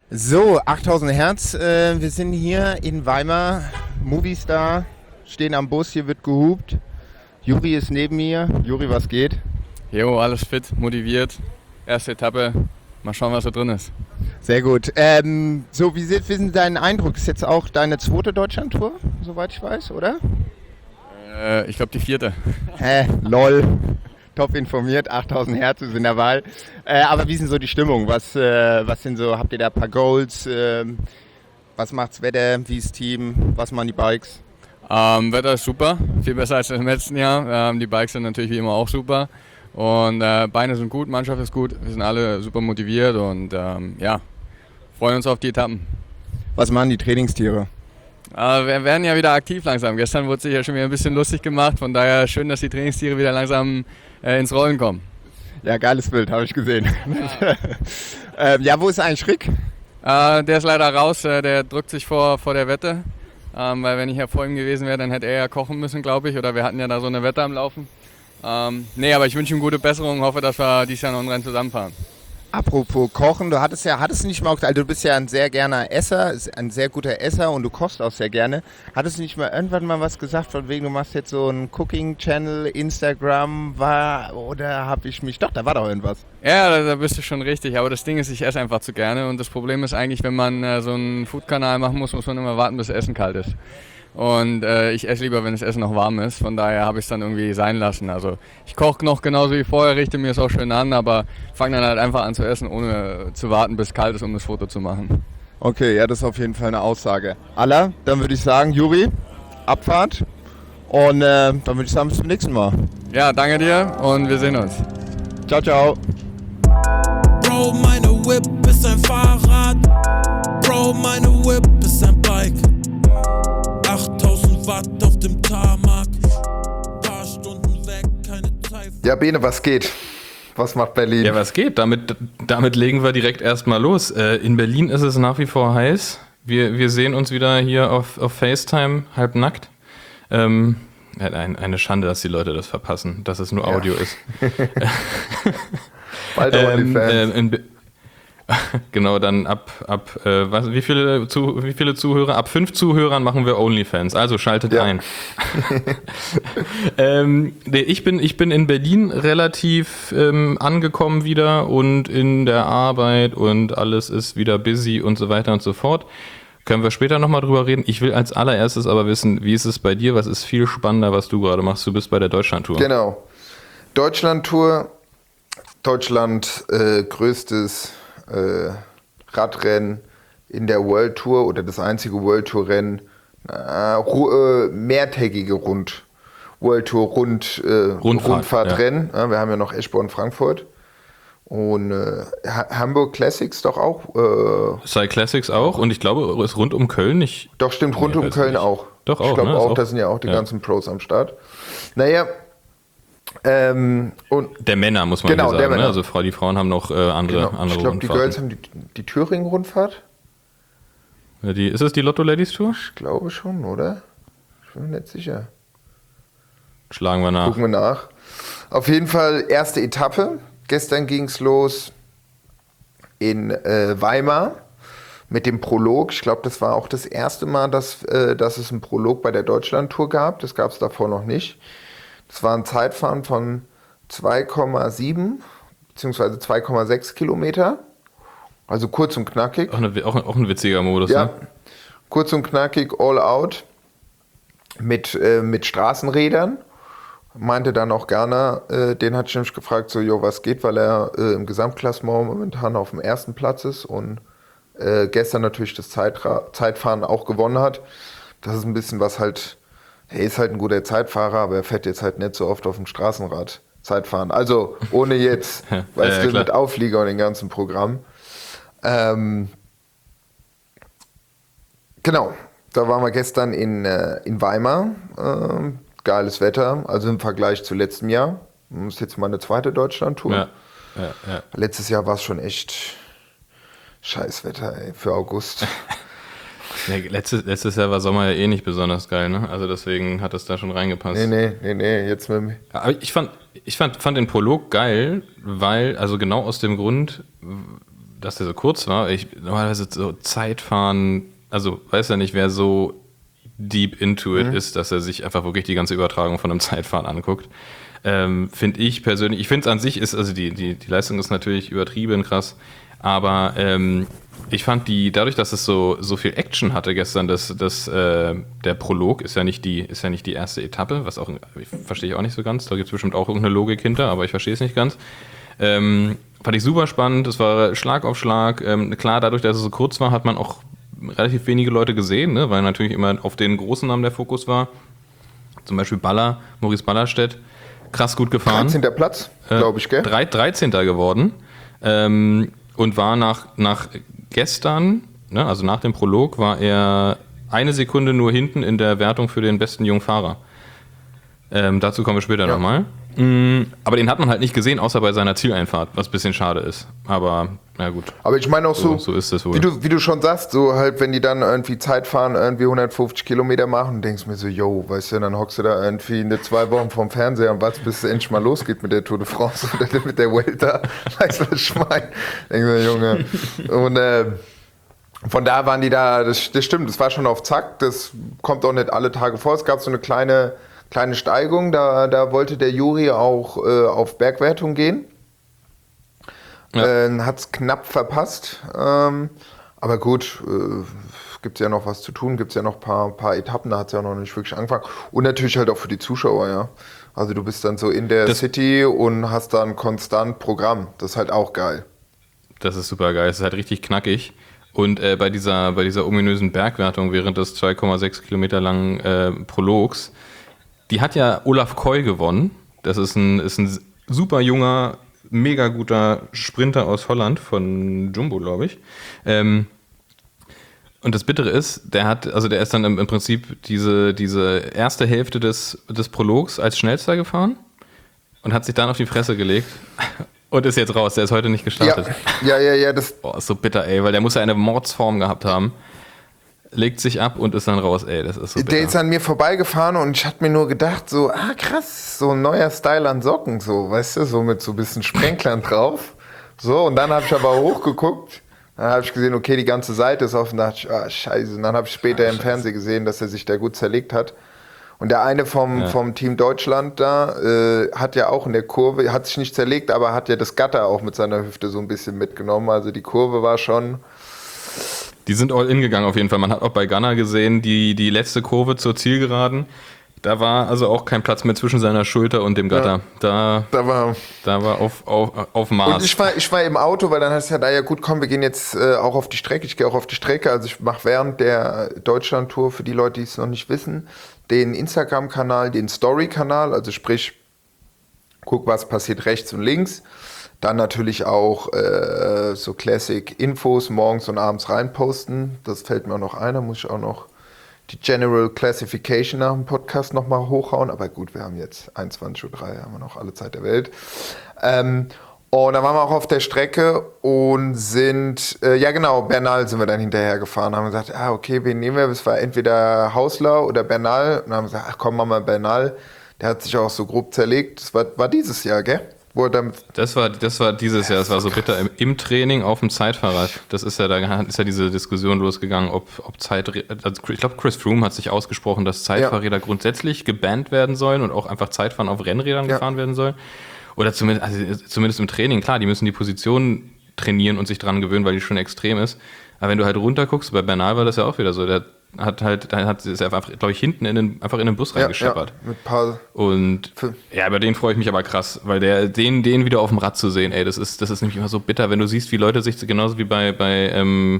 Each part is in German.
So, 8000 Hertz. Wir sind hier in Weimar. Movistar stehen am Bus. Hier wird gehupt. Juri ist neben mir. Juri, was geht? Jo, alles fit, motiviert. Erste Etappe. Mal schauen, was da drin ist. Sehr gut. So, wie ist dein Eindruck? Ist jetzt auch deine zweite Deutschlandtour, soweit ich weiß, oder? Ich glaube die vierte. Lol. Top informiert, 8000 Hertz ist in der Wahl. Aber wie ist denn so die Stimmung? Was sind so, habt ihr da ein paar Goals? Was macht's Wetter? Wie ist das Team? Was machen die Bikes? Wetter ist super, viel besser als im letzten Jahr. Die Bikes sind natürlich wie immer auch super. Und Beine sind gut, Mannschaft ist gut. Wir sind alle super motiviert und freuen uns auf die Etappen. Was machen die Trainingstiere? Wir werden ja wieder aktiv langsam. Gestern wurde sich ja schon wieder ein bisschen lustig gemacht. Von daher schön, dass die Trainingstiere wieder langsam ins Rollen kommen. Ja, geiles Bild, habe ich gesehen. Wo ist eigentlich Rick? Der ist leider raus. Der drückt sich vor der Wette. Weil wenn ich ja vor ihm gewesen wäre, dann hätte er ja kochen müssen, glaube ich. Oder wir hatten ja da so eine Wette am Laufen. Aber ich wünsche ihm gute Besserung und hoffe, dass wir dieses Jahr noch ein Rennen zusammenfahren. Apropos Kochen, hattest du nicht mal, also du bist ja ein sehr gerner Esser, ein sehr guter Esser und du kochst auch sehr gerne. Hattest du nicht mal irgendwann mal was gesagt, von wegen du machst jetzt so einen Cooking-Channel, Instagram, oder habe ich mich, doch, da war doch irgendwas. Ja, da bist du schon richtig, aber das Ding ist, ich esse einfach zu gerne und das Problem ist eigentlich, wenn man so einen Food-Kanal machen muss man immer warten, bis das Essen kalt ist. Und ich esse lieber, wenn das Essen noch warm ist. Von daher habe ich es dann irgendwie sein lassen. Also ich koche noch genauso wie vorher, richte mir es auch schön an, aber fange dann halt einfach an zu essen, ohne zu warten, bis es kalt ist, um das Foto zu machen. Okay, ja, das ist auf jeden Fall eine Aussage. Alla, dann würde ich sagen, Juri, Abfahrt. Und dann würde ich sagen, bis zum nächsten Mal. Ja, danke dir und wir sehen uns. Ciao, ciao. Bro, meine Whip ist ein Fahrrad. Bro, meine Whip ist ein Bike. 8000 Watt auf dem Tarmac. Paar Stunden weg, keine Zeit. Ja, Bene, was geht? Was macht Berlin? Ja, was geht? Damit legen wir direkt erstmal los. In Berlin ist es nach wie vor heiß. Wir sehen uns wieder hier auf FaceTime, halbnackt. Eine Schande, dass die Leute das verpassen, dass es nur Audio ist. Bald OnlyFans. Genau, dann wie viele Zuhörer? Ab 5 Zuhörern machen wir OnlyFans, also schaltet ein. Ich bin in Berlin relativ angekommen wieder und in der Arbeit und alles ist wieder busy und so weiter und so fort. Können wir später nochmal drüber reden. Ich will als allererstes aber wissen, wie ist es bei dir? Was ist viel spannender, was du gerade machst? Du bist bei der Deutschlandtour. Genau. Deutschlandtour, Deutschland größtes Radrennen in der World Tour oder das einzige World Tour Rennen, mehrtägige World Tour Rundfahrtrennen. Ja. Wir haben ja noch Eschborn-Frankfurt und Hamburg Classics doch auch. Cycle Classics auch und ich glaube, es rund um Köln nicht. Doch, stimmt, rund um Köln nicht. Auch. Doch auch. Ich glaube ne? auch, da sind ja auch die ganzen Pros am Start. Naja, und der Männer, muss man genau, sagen. Ne? Also die Frauen haben noch andere Ich glaube, die Girls haben die Thüringen-Rundfahrt. Ja, ist es die Lotto Ladies Tour? Ich glaube schon, oder? Ich bin mir nicht sicher. Schlagen wir nach. Gucken wir nach. Auf jeden Fall erste Etappe. Gestern ging es los in Weimar mit dem Prolog. Ich glaube, das war auch das erste Mal, dass es einen Prolog bei der Deutschlandtour gab. Das gab es davor noch nicht. Das war ein Zeitfahren von 2,7 bzw. 2,6 Kilometer. Also kurz und knackig. Auch ein witziger Modus, ja, ne? Kurz und knackig, all out. Mit Straßenrädern. Meinte dann auch Gerner, den hat ich nämlich gefragt, so, jo, was geht, weil er im Gesamtklassement momentan auf dem ersten Platz ist und gestern natürlich das Zeitfahren auch gewonnen hat. Das ist ein bisschen was halt. Er ist halt ein guter Zeitfahrer, aber er fährt jetzt halt nicht so oft auf dem Straßenrad Zeitfahren. Also ohne jetzt, weißt du, mit Auflieger und dem ganzen Programm. Genau, da waren wir gestern in Weimar. Geiles Wetter, also im Vergleich zu letztem Jahr. Das ist jetzt meine zweite Deutschlandtour. Ja. Letztes Jahr war es schon echt scheiß Wetter, ey, für August. Nee, letztes Jahr war Sommer ja eh nicht besonders geil, ne? Also deswegen hat es da schon reingepasst. Nee, jetzt mit mir. Aber ich fand den Prolog geil, weil, also genau aus dem Grund, dass der so kurz war. Normalerweise so Zeitfahren, also weiß ja nicht, wer so deep into it ist, dass er sich einfach wirklich die ganze Übertragung von einem Zeitfahren anguckt. Finde ich persönlich, ich finde es an sich ist, also die Leistung ist natürlich übertrieben krass, aber ich fand dadurch, dass es so viel Action hatte gestern, der Prolog ist ja nicht die erste Etappe, was auch, verstehe ich auch nicht so ganz, da gibt es bestimmt auch irgendeine Logik hinter, aber ich verstehe es nicht ganz. Fand ich super spannend, es war Schlag auf Schlag, klar, dadurch, dass es so kurz war, hat man auch relativ wenige Leute gesehen, ne, weil natürlich immer auf den großen Namen der Fokus war, zum Beispiel Maurice Ballerstedt, krass gut gefahren. 13. Platz, glaube ich, gell? 13. geworden und war nach gestern, ne, also nach dem Prolog, war er 1 Sekunde nur hinten in der Wertung für den besten jungen Fahrer. Dazu kommen wir später nochmal. Aber den hat man halt nicht gesehen, außer bei seiner Zieleinfahrt, was ein bisschen schade ist. Aber na gut. Aber ich meine auch so ist es wohl. Wie du schon sagst, so halt, wenn die dann irgendwie Zeit fahren, irgendwie 150 Kilometer machen, denkst du mir so, yo, weißt du, dann hockst du da irgendwie 2 Wochen vorm Fernseher und wartest, bis es endlich mal losgeht mit der Tour de France oder mit der Vuelta. Weißt du, was ich meine? Denkst du, Junge. Und von da waren die da, das stimmt, das war schon auf Zack, das kommt auch nicht alle Tage vor. Es gab so eine kleine Steigung, da wollte der Juri auch auf Bergwertung gehen. Ja. Hat es knapp verpasst. Aber gut, gibt es ja noch was zu tun, gibt es ja noch ein paar Etappen, da hat es ja noch nicht wirklich angefangen. Und natürlich halt auch für die Zuschauer, ja. Also du bist dann so in der City und hast dann konstant Programm. Das ist halt auch geil. Das ist super geil, es ist halt richtig knackig. Und bei dieser ominösen Bergwertung während des 2,6 Kilometer langen Prologs, die hat ja Olaf Koy gewonnen. Das ist ein super junger, mega guter Sprinter aus Holland, von Jumbo, glaube ich. Und das Bittere ist, der ist dann im Prinzip diese erste Hälfte des Prologs als Schnellster gefahren und hat sich dann auf die Fresse gelegt und ist jetzt raus. Der ist heute nicht gestartet. Ja. Das ist so bitter, ey, weil der muss ja eine Mordsform gehabt haben. Legt sich ab und ist dann raus, ey, das ist so bitter. Der ist an mir vorbeigefahren und ich hatte mir nur gedacht, so, krass, so ein neuer Style an Socken, so, weißt du, so mit so ein bisschen Sprenklern drauf. So, und dann habe ich aber hochgeguckt, dann habe ich gesehen, okay, die ganze Seite ist offen, da dachte ich, scheiße. Und dann habe ich später im Fernsehen gesehen, dass er sich da gut zerlegt hat. Und der eine vom Team Deutschland da hat ja auch in der Kurve, hat sich nicht zerlegt, aber hat ja das Gatter auch mit seiner Hüfte so ein bisschen mitgenommen. Also die Kurve war schon... Die sind all in gegangen auf jeden Fall. Man hat auch bei Ganna gesehen, die letzte Kurve zur Zielgeraden, da war also auch kein Platz mehr zwischen seiner Schulter und dem Gatter. Ja, da war auf Maß. Und ich war im Auto, weil dann heißt es ja, gut, komm, wir gehen jetzt auch auf die Strecke. Ich gehe auch auf die Strecke. Also ich mache während der Deutschland-Tour, für die Leute, die es noch nicht wissen, den Instagram-Kanal, den Story-Kanal, also sprich, guck, was passiert rechts und links. Dann natürlich auch so Classic-Infos morgens und abends reinposten. Das fällt mir auch noch ein. Da muss ich auch noch die General Classification nach dem Podcast nochmal hochhauen. Aber gut, wir haben jetzt 21.03 Uhr, haben wir noch alle Zeit der Welt. Und dann waren wir auch auf der Strecke und sind, Bernal sind wir dann hinterher gefahren. Haben gesagt, okay, wen nehmen wir? Es war entweder Hausler oder Bernal. Und dann haben wir gesagt, komm, machen wir Bernal. Der hat sich auch so grob zerlegt. Das war dieses Jahr, gell? Das war dieses Jahr, das war so bitter im Training auf dem Zeitfahrrad. Das ist ja, da ist ja diese Diskussion losgegangen, ob ich glaube, Chris Froome hat sich ausgesprochen, dass Zeitfahrräder grundsätzlich gebannt werden sollen und auch einfach Zeitfahren auf Rennrädern gefahren werden soll. Oder zumindest im Training, klar, die müssen die Position trainieren und sich dran gewöhnen, weil die schon extrem ist. Aber wenn du halt runter guckst, bei Bernal war das ja auch wieder so, der ist einfach, glaube ich, hinten in den Bus reingescheppert. Ja, mit Paul. Und über den freue ich mich aber krass, weil den wieder auf dem Rad zu sehen, ey, das ist nämlich immer so bitter, wenn du siehst, wie Leute sich genauso wie bei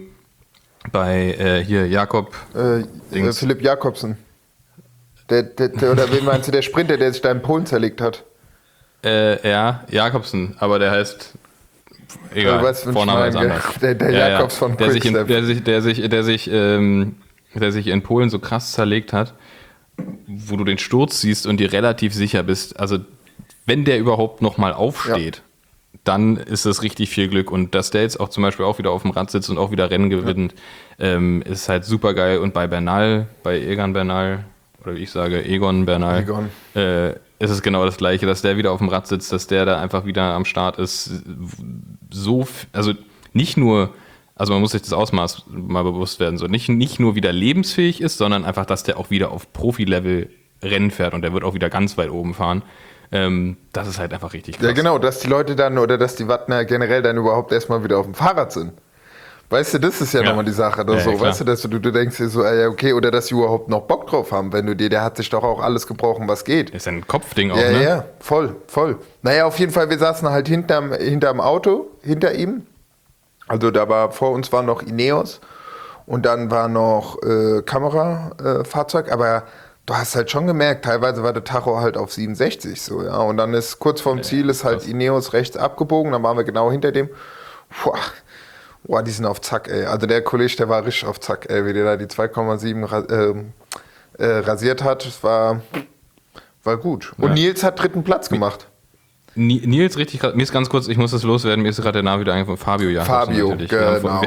hier Jakob Philipp Jakobsen. Oder wen meinst du, der Sprinter, der sich da in Polen zerlegt hat? Jakobsen, aber der heißt egal, Vorname ist anders. Der Jakobs von Quickstep. Der sich in Polen so krass zerlegt hat, wo du den Sturz siehst und dir relativ sicher bist, also wenn der überhaupt nochmal aufsteht, dann ist das richtig viel Glück. Und dass der jetzt auch zum Beispiel auch wieder auf dem Rad sitzt und auch wieder Rennen gewinnt, ist halt super geil. Und bei Egan Bernal, oder wie ich sage, Egon Bernal, ist es genau das Gleiche, dass der wieder auf dem Rad sitzt, dass der da einfach wieder am Start ist. Also nicht nur, also man muss sich das Ausmaß mal bewusst werden, so nicht nur wieder lebensfähig ist, sondern einfach, dass der auch wieder auf Profi-Level Rennen fährt und der wird auch wieder ganz weit oben fahren. Das ist halt einfach richtig krass. Ja, genau, dass die Leute dann oder dass die Wattner generell dann überhaupt erstmal wieder auf dem Fahrrad sind. Weißt du, das ist ja nochmal die Sache. Oder so. Weißt du, dass du denkst dir so, ja, okay, oder dass die überhaupt noch Bock drauf haben, wenn du dir, der hat sich doch auch alles gebrochen, was geht. Ist ein Kopfding auch, ja, ne? Ja, voll. Naja, auf jeden Fall, wir saßen halt hinterm Auto, hinter ihm. Also da war, vor uns war noch Ineos und dann war noch Kamerafahrzeug, aber du hast halt schon gemerkt, teilweise war der Tacho halt auf 67 so, ja. Und dann ist kurz vorm Ziel ist halt Ineos rechts abgebogen, dann waren wir genau hinter dem. Boah, die sind auf Zack, ey. Also der Kollege, der war richtig auf Zack, ey, wie der da die 2,7 rasiert hat. Das war gut. Und Nils hat 3. Platz gemacht. Nils, richtig krass. Mir ist ganz kurz, ich muss das loswerden, mir ist gerade der Name wieder eingefallen. Fabio Jakobsen natürlich. Genau.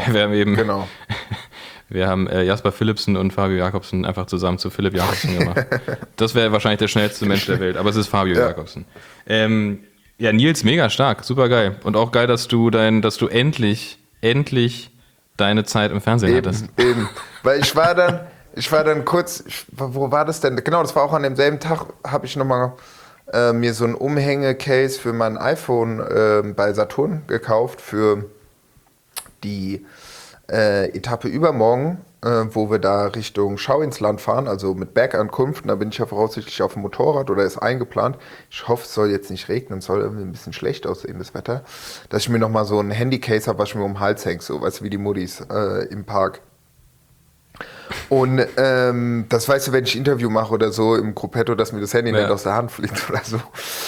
Wir haben Jasper Philipsen und Fabio Jakobsen einfach zusammen zu Philipp Jakobsen gemacht. Das wäre wahrscheinlich der schnellste Mensch der Welt, aber es ist Fabio Jakobsen. Ja, Nils, mega stark, super geil. Und auch geil, dass du endlich deine Zeit im Fernsehen hattest. Eben. Weil ich war dann kurz, wo war das denn? Genau, das war auch an demselben Tag, habe ich nochmal mir so ein Umhängecase für mein iPhone bei Saturn gekauft für die Etappe übermorgen, wo wir da Richtung Schau ins Land fahren, also mit Bergankunft. Und da bin ich ja voraussichtlich auf dem Motorrad oder ist eingeplant. Ich hoffe, es soll jetzt nicht regnen, es soll irgendwie ein bisschen schlecht aussehen, das Wetter. Dass ich mir nochmal so ein Handycase habe, was ich mir um den Hals hängt, so, weißt du, wie die Muttis im Park. Und das weißt du, wenn ich ein Interview mache oder so im Gruppetto, dass mir das Handy nicht aus der Hand fliegt oder so.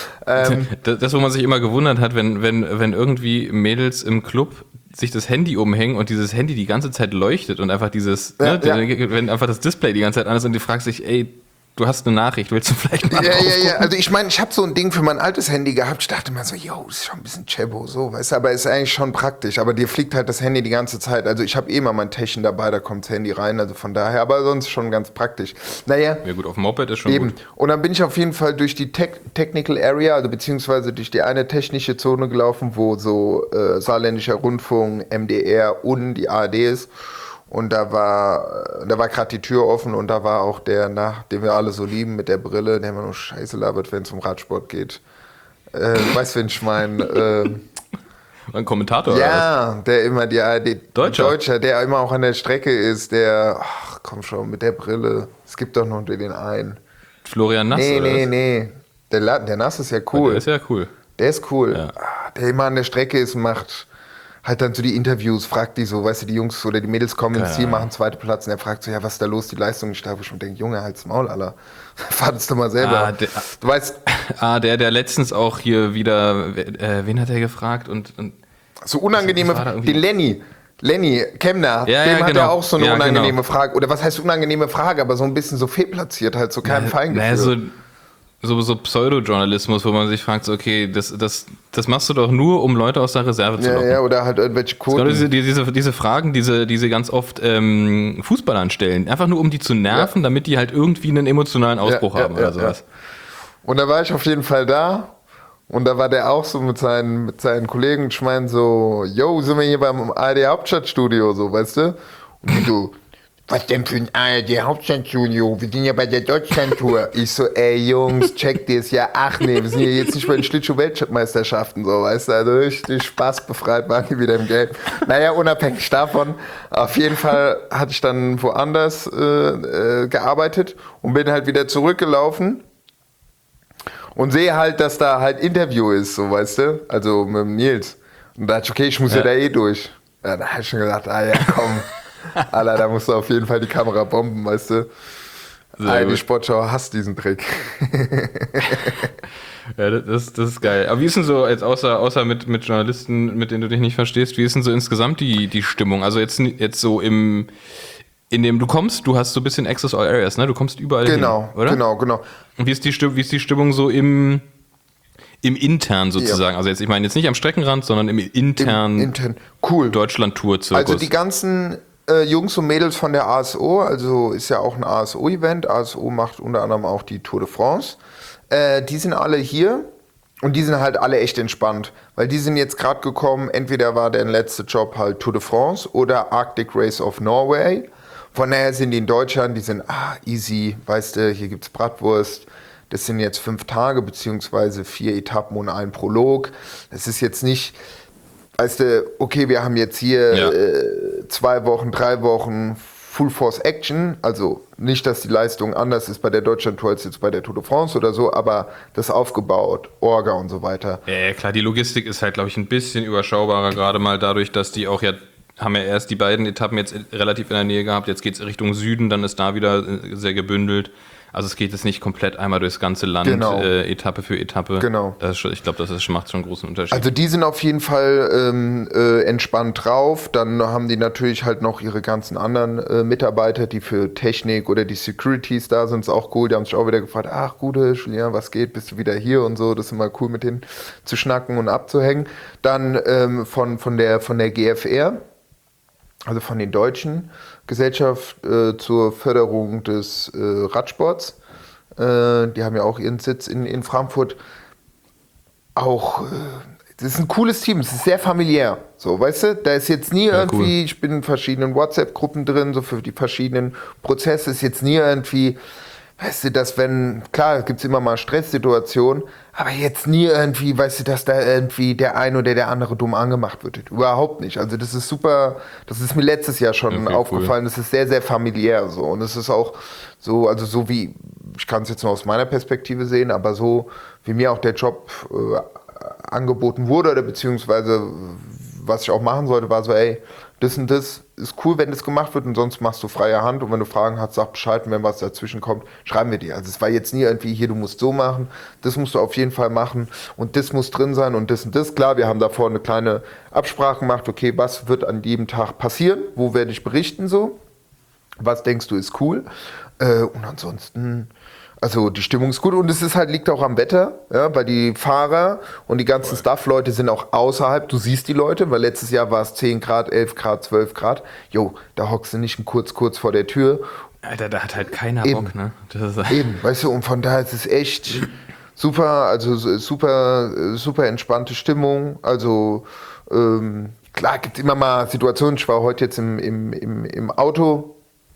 Das, wo man sich immer gewundert hat, wenn irgendwie Mädels im Club sich das Handy umhängen und dieses Handy die ganze Zeit leuchtet und einfach wenn einfach das Display die ganze Zeit an ist und du fragst dich, ey, du hast eine Nachricht, willst du vielleicht mal drauf gucken? Also ich meine, ich habe so ein Ding für mein altes Handy gehabt. Ich dachte mal so, das ist schon ein bisschen Chebo, so, weißt du, aber ist eigentlich schon praktisch. Aber dir fliegt halt das Handy die ganze Zeit. Also ich habe immer mein Täschchen dabei, da kommt das Handy rein, also von daher, aber sonst schon ganz praktisch. Naja. Ja gut, auf dem Moped ist schon eben. Gut. Und dann bin ich auf jeden Fall durch die Technical Area, also beziehungsweise durch die eine technische Zone gelaufen, wo so Saarländischer Rundfunk, MDR und die ARD ist. Und da war gerade die Tür offen und da war auch der, den wir alle so lieben, mit der Brille, der immer nur Scheiße labert, wenn es um Radsport geht. Weißt du, wen ich meine? Ein Kommentator? Ja, oder was? Der immer Deutscher, der immer auch an der Strecke ist, ach komm schon, mit der Brille. Es gibt doch noch den einen. Florian Nass, oder was? Nee. Der Nass ist ja cool. Der ist ja cool. Der ist cool. Ja. Der immer an der Strecke ist und macht halt dann so die Interviews, fragt die so, weißt du, die Jungs oder die Mädels kommen ins Ziel, machen 2. Platz und er fragt so, ja, was ist da los, die Leistung nicht da, wo ich schon denke, Junge, halt's Maul, Alter. Fahrt's doch mal selber. Du weißt. Der letztens auch hier wieder, wen hat er gefragt und so unangenehme, den Lenny Kemner, dem hat er auch so eine unangenehme Frage, oder was heißt unangenehme Frage, aber so ein bisschen so fehlplatziert halt, so kein Feingefühl. So Pseudo-Journalismus, wo man sich fragt, so, okay, das machst du doch nur, um Leute aus der Reserve zu locken. Ja, oder halt irgendwelche Quoten. Diese Fragen, diese ganz oft Fußballern stellen, einfach nur um die zu nerven, damit die halt irgendwie einen emotionalen Ausbruch haben oder sowas. Und da war ich auf jeden Fall da und da war der auch so mit seinen Kollegen und ich meine so, yo, sind wir hier beim ARD Hauptstadtstudio, so, weißt du? Und die so, was denn für ein ARD Hauptstadtstudio? Wir sind ja bei der Deutschlandtour. Ich so, ey Jungs, checkt ihr es ja. Ach nee, wir sind ja jetzt nicht bei den Schlittschuh-Weltmeisterschaften, so, weißt du, also richtig spaßbefreit waren die wieder im Game. Naja, unabhängig davon, auf jeden Fall hatte ich dann woanders gearbeitet und bin halt wieder zurückgelaufen und sehe halt, dass da halt Interview ist, so, weißt du, also mit dem Nils. Und da dachte ich, okay, ich muss ja da durch. Ja, da habe ich schon gedacht, ja komm. Alter, da musst du auf jeden Fall die Kamera bomben, weißt du. Die Sportschau hasst diesen Trick. Ja, das ist geil. Aber wie ist denn so, jetzt außer mit Journalisten, mit denen du dich nicht verstehst, wie ist denn so insgesamt die Stimmung? Also jetzt so in dem du kommst, du hast so ein bisschen Access All Areas, ne? Du kommst überall hin, oder? Genau. Und wie ist die Stimmung so im intern sozusagen? Ja. Also ich meine jetzt nicht am Streckenrand, sondern im intern cool. Deutschland-Tour-Zirkus. Also die ganzen Jungs und Mädels von der ASO, also ist ja auch ein ASO-Event. ASO macht unter anderem auch die Tour de France. Die sind alle hier Und die sind halt alle echt entspannt, weil die sind jetzt gerade gekommen, entweder war der letzte Job halt Tour de France oder Arctic Race of Norway. Von daher sind die in Deutschland, die sind easy, weißt du, hier gibt's Bratwurst. Das sind jetzt 5 Tage beziehungsweise 4 Etappen und ein Prolog. Das ist jetzt nicht, weißt du, okay, wir haben jetzt hier 2 Wochen, 3 Wochen Full Force Action, also nicht, dass die Leistung anders ist bei der Deutschlandtour als jetzt bei der Tour de France oder so, aber das aufgebaut, Orga und so weiter. Ja, klar, die Logistik ist halt, glaube ich, ein bisschen überschaubarer, gerade mal dadurch, dass die auch haben ja erst die beiden Etappen jetzt relativ in der Nähe gehabt, jetzt geht es Richtung Süden, dann ist da wieder sehr gebündelt. Also es geht jetzt nicht komplett einmal durchs ganze Land, Etappe für Etappe. Genau. Ich glaube, macht schon einen großen Unterschied. Also die sind auf jeden Fall entspannt drauf. Dann haben die natürlich halt noch ihre ganzen anderen Mitarbeiter, die für Technik oder die Securities da sind, ist auch cool. Die haben sich auch wieder gefragt, ach Gute, Julien, was geht, bist du wieder hier und so. Das ist immer cool, mit denen zu schnacken und abzuhängen. Dann von der GFR, also von den Deutschen, Gesellschaft zur Förderung des Radsports. Die haben ja auch ihren Sitz in Frankfurt. Auch, das ist ein cooles Team, es ist sehr familiär. So, weißt du, da ist jetzt nie irgendwie, cool. Ich bin in verschiedenen WhatsApp-Gruppen drin, so für die verschiedenen Prozesse ist jetzt nie irgendwie, weißt du, dass klar, gibt es immer mal Stresssituationen, aber jetzt nie irgendwie, weißt du, dass da irgendwie der eine oder der andere dumm angemacht wird. Überhaupt nicht. Also das ist super, das ist mir letztes Jahr schon aufgefallen, das ist sehr, sehr familiär so. Und es ist auch so, also so wie, ich kann es jetzt nur aus meiner Perspektive sehen, aber so wie mir auch der Job angeboten wurde oder beziehungsweise was ich auch machen sollte, war so, ey, das und das ist cool, wenn das gemacht wird und sonst machst du freie Hand und wenn du Fragen hast, sag Bescheid und wenn was dazwischen kommt, schreiben wir dir. Also es war jetzt nie irgendwie, hier, du musst so machen, das musst du auf jeden Fall machen und das muss drin sein und das und das. Klar, wir haben davor eine kleine Absprache gemacht, okay, was wird an jedem Tag passieren, wo werde ich berichten so, was denkst du ist cool und ansonsten... Also die Stimmung ist gut und es ist halt, liegt auch am Wetter, ja, weil die Fahrer und die ganzen Staff-Leute sind auch außerhalb, du siehst die Leute, weil letztes Jahr war es 10 Grad, 11 Grad, 12 Grad. Jo, da hockst du nicht kurz vor der Tür. Alter, da hat halt keiner Bock, ne? Das ist Eben, weißt du, und von daher ist es echt super, also super entspannte Stimmung. Also klar, gibt es immer mal Situationen, ich war heute jetzt im Auto,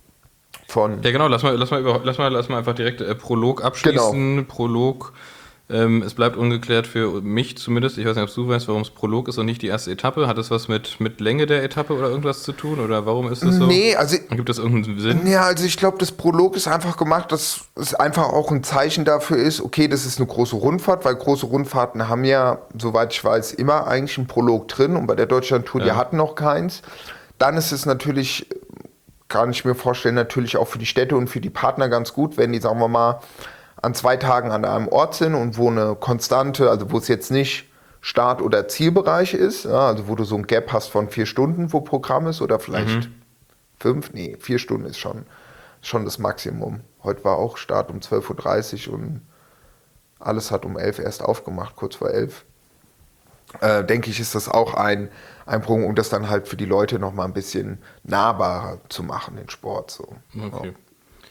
ja genau, lass mal einfach direkt Prolog abschließen. Genau. Prolog, es bleibt ungeklärt für mich zumindest. Ich weiß nicht, ob du weißt, warum es Prolog ist und nicht die erste Etappe. Hat das was mit Länge der Etappe oder irgendwas zu tun? Oder warum ist das so? Nee, also... Gibt das irgendeinen Sinn? Ja, also ich glaube, das Prolog ist einfach gemacht, dass es einfach auch ein Zeichen dafür ist, okay, das ist eine große Rundfahrt, weil große Rundfahrten haben ja, soweit ich weiß, immer eigentlich einen Prolog drin. Und bei der Deutschlandtour, die hatten noch keins. Dann ist es natürlich... kann ich mir vorstellen, natürlich auch für die Städte und für die Partner ganz gut, wenn die, sagen wir mal, an 2 Tagen an einem Ort sind und wo eine konstante, also wo es jetzt nicht Start- oder Zielbereich ist, ja, also wo du so ein Gap hast von 4 Stunden, wo Programm ist, oder vielleicht 5, 4 Stunden ist schon das Maximum. Heute war auch Start um 12.30 Uhr und alles hat um 11 Uhr erst aufgemacht, kurz vor 11. Denke ich, ist das auch ein Punkt, um das dann halt für die Leute noch mal ein bisschen nahbarer zu machen, den Sport. So. Okay. Ja.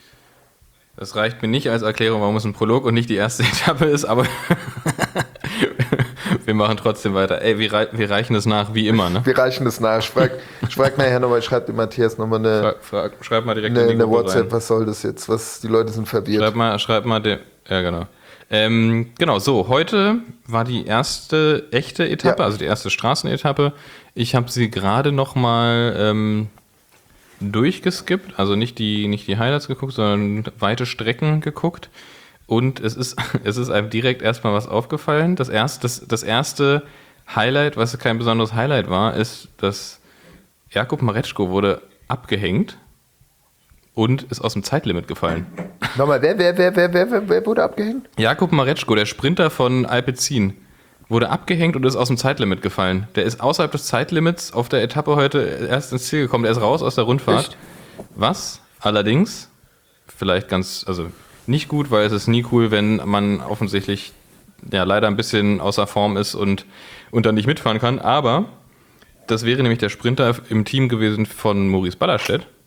Das reicht mir nicht als Erklärung, warum es ein Prolog und nicht die erste Etappe ist, aber wir machen trotzdem weiter. Ey, wir reichen es nach, wie immer, ne? Wir reichen es nach. Ich frag nachher nochmal, ich schreibe dem Matthias nochmal schreib mal direkt in die eine WhatsApp, rein. Was soll das jetzt? Die Leute sind verwirrt. Schreib mal ja genau. Genau, so, heute war die erste echte Etappe, also die erste Straßenetappe. Ich habe sie gerade nochmal durchgeskippt, also nicht die Highlights geguckt, sondern weite Strecken geguckt. Und es ist einem direkt erstmal was aufgefallen. Das erste Highlight, was kein besonderes Highlight war, ist, dass Jakub Mareczko wurde abgehängt und ist aus dem Zeitlimit gefallen. Nochmal, wer wurde abgehängt? Jakub Mareczko, der Sprinter von Alpecin, wurde abgehängt und ist aus dem Zeitlimit gefallen. Der ist außerhalb des Zeitlimits auf der Etappe heute erst ins Ziel gekommen. Der ist raus aus der Rundfahrt. Echt? Was allerdings vielleicht nicht gut, weil es ist nie cool, wenn man offensichtlich leider ein bisschen außer Form ist und dann nicht mitfahren kann. Aber das wäre nämlich der Sprinter im Team gewesen von Maurice Ballerstedt.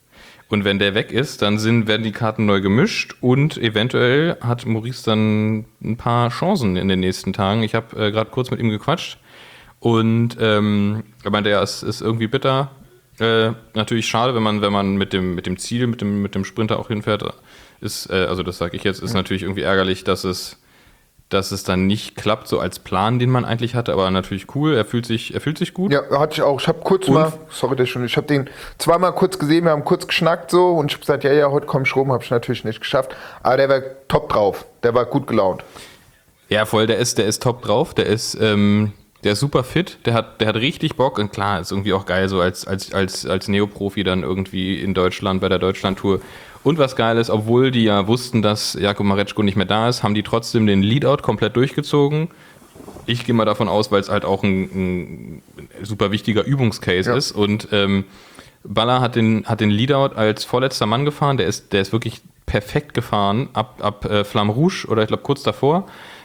Und wenn der weg ist, dann werden die Karten neu gemischt und eventuell hat Maurice dann ein paar Chancen in den nächsten Tagen. Ich habe gerade kurz mit ihm gequatscht und er meinte, ja, es ist irgendwie bitter. Natürlich schade, wenn man mit dem Ziel, mit dem Sprinter auch hinfährt. Also das sage ich jetzt, ist natürlich irgendwie ärgerlich, dass es dann nicht klappt, so als Plan, den man eigentlich hatte, aber natürlich cool, er fühlt sich gut. Ja, hatte ich auch. Ich habe kurz ich habe den zweimal kurz gesehen, wir haben kurz geschnackt so und ich habe gesagt, ja, heute komm ich rum, habe ich natürlich nicht geschafft, aber der war top drauf, der war gut gelaunt. Ja, voll, der ist top drauf, der ist super fit, der hat richtig Bock und klar, ist irgendwie auch geil, so als Neoprofi dann irgendwie in Deutschland bei der Deutschlandtour. Und was geil ist, obwohl die ja wussten, dass Jakub Mareczko nicht mehr da ist, haben die trotzdem den Leadout komplett durchgezogen. Ich gehe mal davon aus, weil es halt auch ein super wichtiger Übungscase ist. Und Baller hat den Leadout als vorletzter Mann gefahren. Der ist wirklich perfekt gefahren ab Flamme Rouge oder ich glaube kurz davor.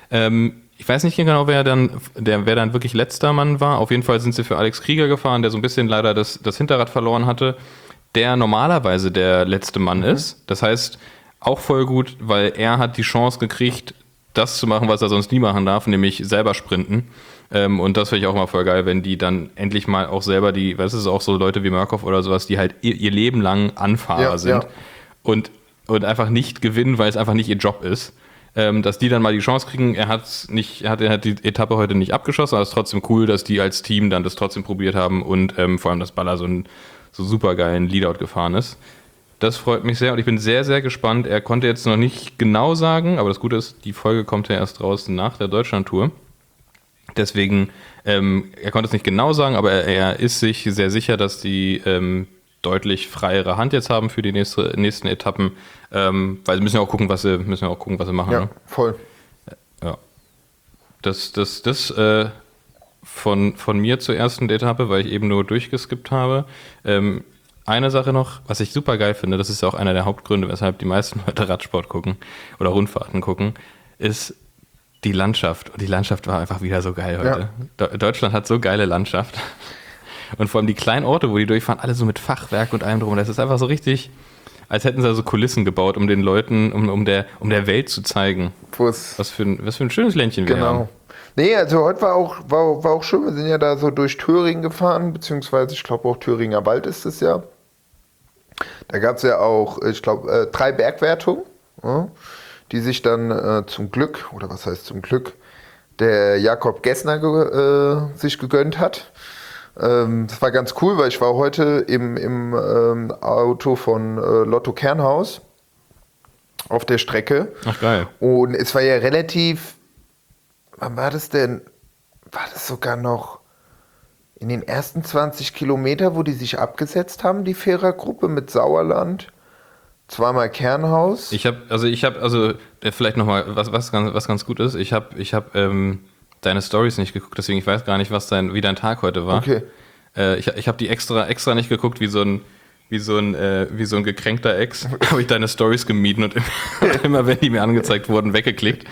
Ich weiß nicht genau, wer dann wirklich letzter Mann war. Auf jeden Fall sind sie für Alex Krieger gefahren, der so ein bisschen leider das Hinterrad verloren hatte. Der normalerweise der letzte Mann ist. Das heißt, auch voll gut, weil er hat die Chance gekriegt, das zu machen, was er sonst nie machen darf, nämlich selber sprinten. Und das finde ich auch mal voll geil, wenn die dann endlich mal auch selber es ist auch so Leute wie Murkoff oder sowas, die halt ihr Leben lang Anfahrer sind und einfach nicht gewinnen, weil es einfach nicht ihr Job ist. Dass die dann mal die Chance kriegen, er hat die Etappe heute nicht abgeschossen, aber es ist trotzdem cool, dass die als Team dann das trotzdem probiert haben und vor allem, dass Baller so super geilen Leadout gefahren ist. Das freut mich sehr und ich bin sehr, sehr gespannt. Er konnte jetzt noch nicht genau sagen, aber das Gute ist, die Folge kommt ja erst raus nach der Deutschlandtour. Deswegen, er konnte es nicht genau sagen, aber er ist sich sehr sicher, dass die deutlich freiere Hand jetzt haben für die nächsten Etappen, weil sie müssen ja auch gucken, was sie machen. Ja, ne? voll. Ja. Das von mir zur ersten Etappe, weil ich eben nur durchgeskippt habe. Eine Sache noch, was ich super geil finde, das ist ja auch einer der Hauptgründe, weshalb die meisten Leute Radsport gucken oder Rundfahrten gucken, ist die Landschaft. Und die Landschaft war einfach wieder so geil heute. Ja. Deutschland hat so geile Landschaft. Und vor allem die kleinen Orte, wo die durchfahren, alle so mit Fachwerk und allem drum. Das ist einfach so richtig, als hätten sie so Kulissen gebaut, um den Leuten, um der Welt zu zeigen, was für ein schönes Ländchen wir haben. Nee, also heute war auch schön. Wir sind ja da so durch Thüringen gefahren, beziehungsweise ich glaube auch Thüringer Wald ist es ja. Da gab es ja auch, ich glaube, 3 Bergwertungen, die sich dann zum Glück, oder was heißt zum Glück, der Jakob Gessner sich gegönnt hat. Das war ganz cool, weil ich war heute im Auto von Lotto Kernhaus auf der Strecke. Ach geil. Und es war ja relativ, wann war das denn? War das sogar noch in den ersten 20 Kilometer, wo die sich abgesetzt haben, die Vierergruppe mit Sauerland, zweimal Kernhaus? Ich habe vielleicht nochmal, was ganz gut ist, ich habe deine Stories nicht geguckt, deswegen ich weiß gar nicht, wie dein Tag heute war. Okay. Ich habe die extra nicht geguckt, wie so ein gekränkter Ex, habe ich deine Stories gemieden und immer wenn die mir angezeigt wurden, weggeklickt.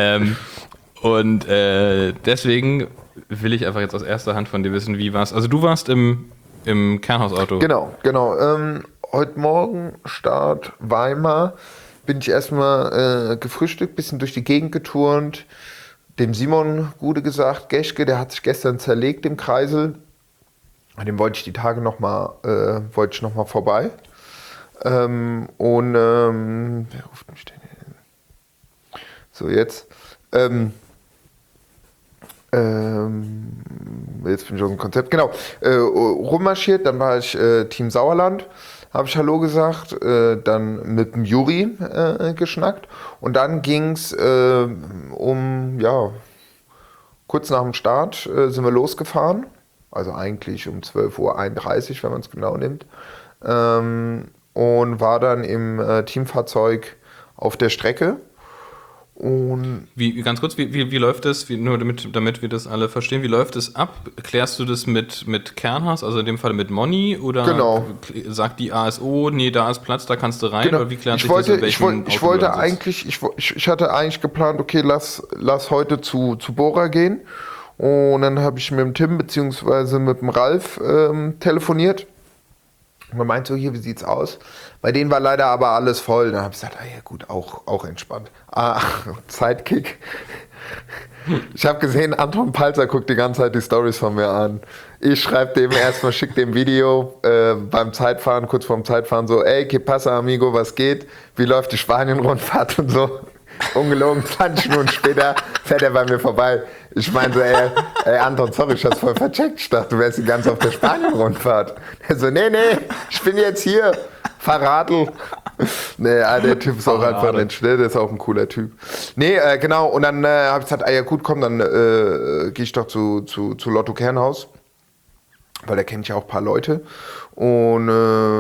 Deswegen will ich einfach jetzt aus erster Hand von dir wissen, wie war's. Also du warst im Kernhausauto. Genau. Heute Morgen Start Weimar, bin ich erstmal gefrühstückt, bisschen durch die Gegend geturnt, dem Simon Gude gesagt, Geschke, der hat sich gestern zerlegt im Kreisel. Dem wollte ich die Tage noch mal vorbei. Wer ruft mich denn hin? So, jetzt. Jetzt bin ich aus dem Konzept. Genau. Rummarschiert, dann war ich Team Sauerland. Habe ich Hallo gesagt, dann mit dem Juri geschnackt und dann ging es kurz nach dem Start sind wir losgefahren, also eigentlich um 12:31 Uhr, wenn man es genau nimmt, und war dann im Teamfahrzeug auf der Strecke. Und Ganz kurz, wie läuft das, nur damit wir das alle verstehen, wie läuft es ab? Klärst du das mit Kernhaus, also in dem Fall mit Moni, oder genau. Sagt die ASO, nee, da ist Platz, da kannst du rein, genau. Oder wie klärt sich das, in welchem Auto ich hatte eigentlich geplant, okay, lass heute zu Bora gehen, und dann habe ich mit dem Tim bzw. mit dem Ralf telefoniert Und man meint so, hier, wie sieht's aus? Bei denen war leider aber alles voll. Dann habe ich gesagt, ja gut, auch entspannt. Sidekick. Ich habe gesehen, Anton Palzer guckt die ganze Zeit die Stories von mir an. Ich schreibe dem erstmal, schicke dem Video beim Zeitfahren, kurz vorm Zeitfahren so, ey, que pasa, amigo, was geht? Wie läuft die Spanien-Rundfahrt und so? Ungelogen, 20 Minuten später fährt er bei mir vorbei. Ich meine so, ey Anton, sorry, ich hab's voll vercheckt. Ich dachte, du wärst die ganze auf der Spanien-Rundfahrt. Er so, nee, ich bin jetzt hier. Fahrradl. Nee, der Typ ist auch einfach ein Schnell, der ist auch ein cooler Typ. Nee, genau, und dann habe ich gesagt, ja gut, komm, dann gehe ich doch zu Lotto Kernhaus. Weil da kenne ich ja auch ein paar Leute. Und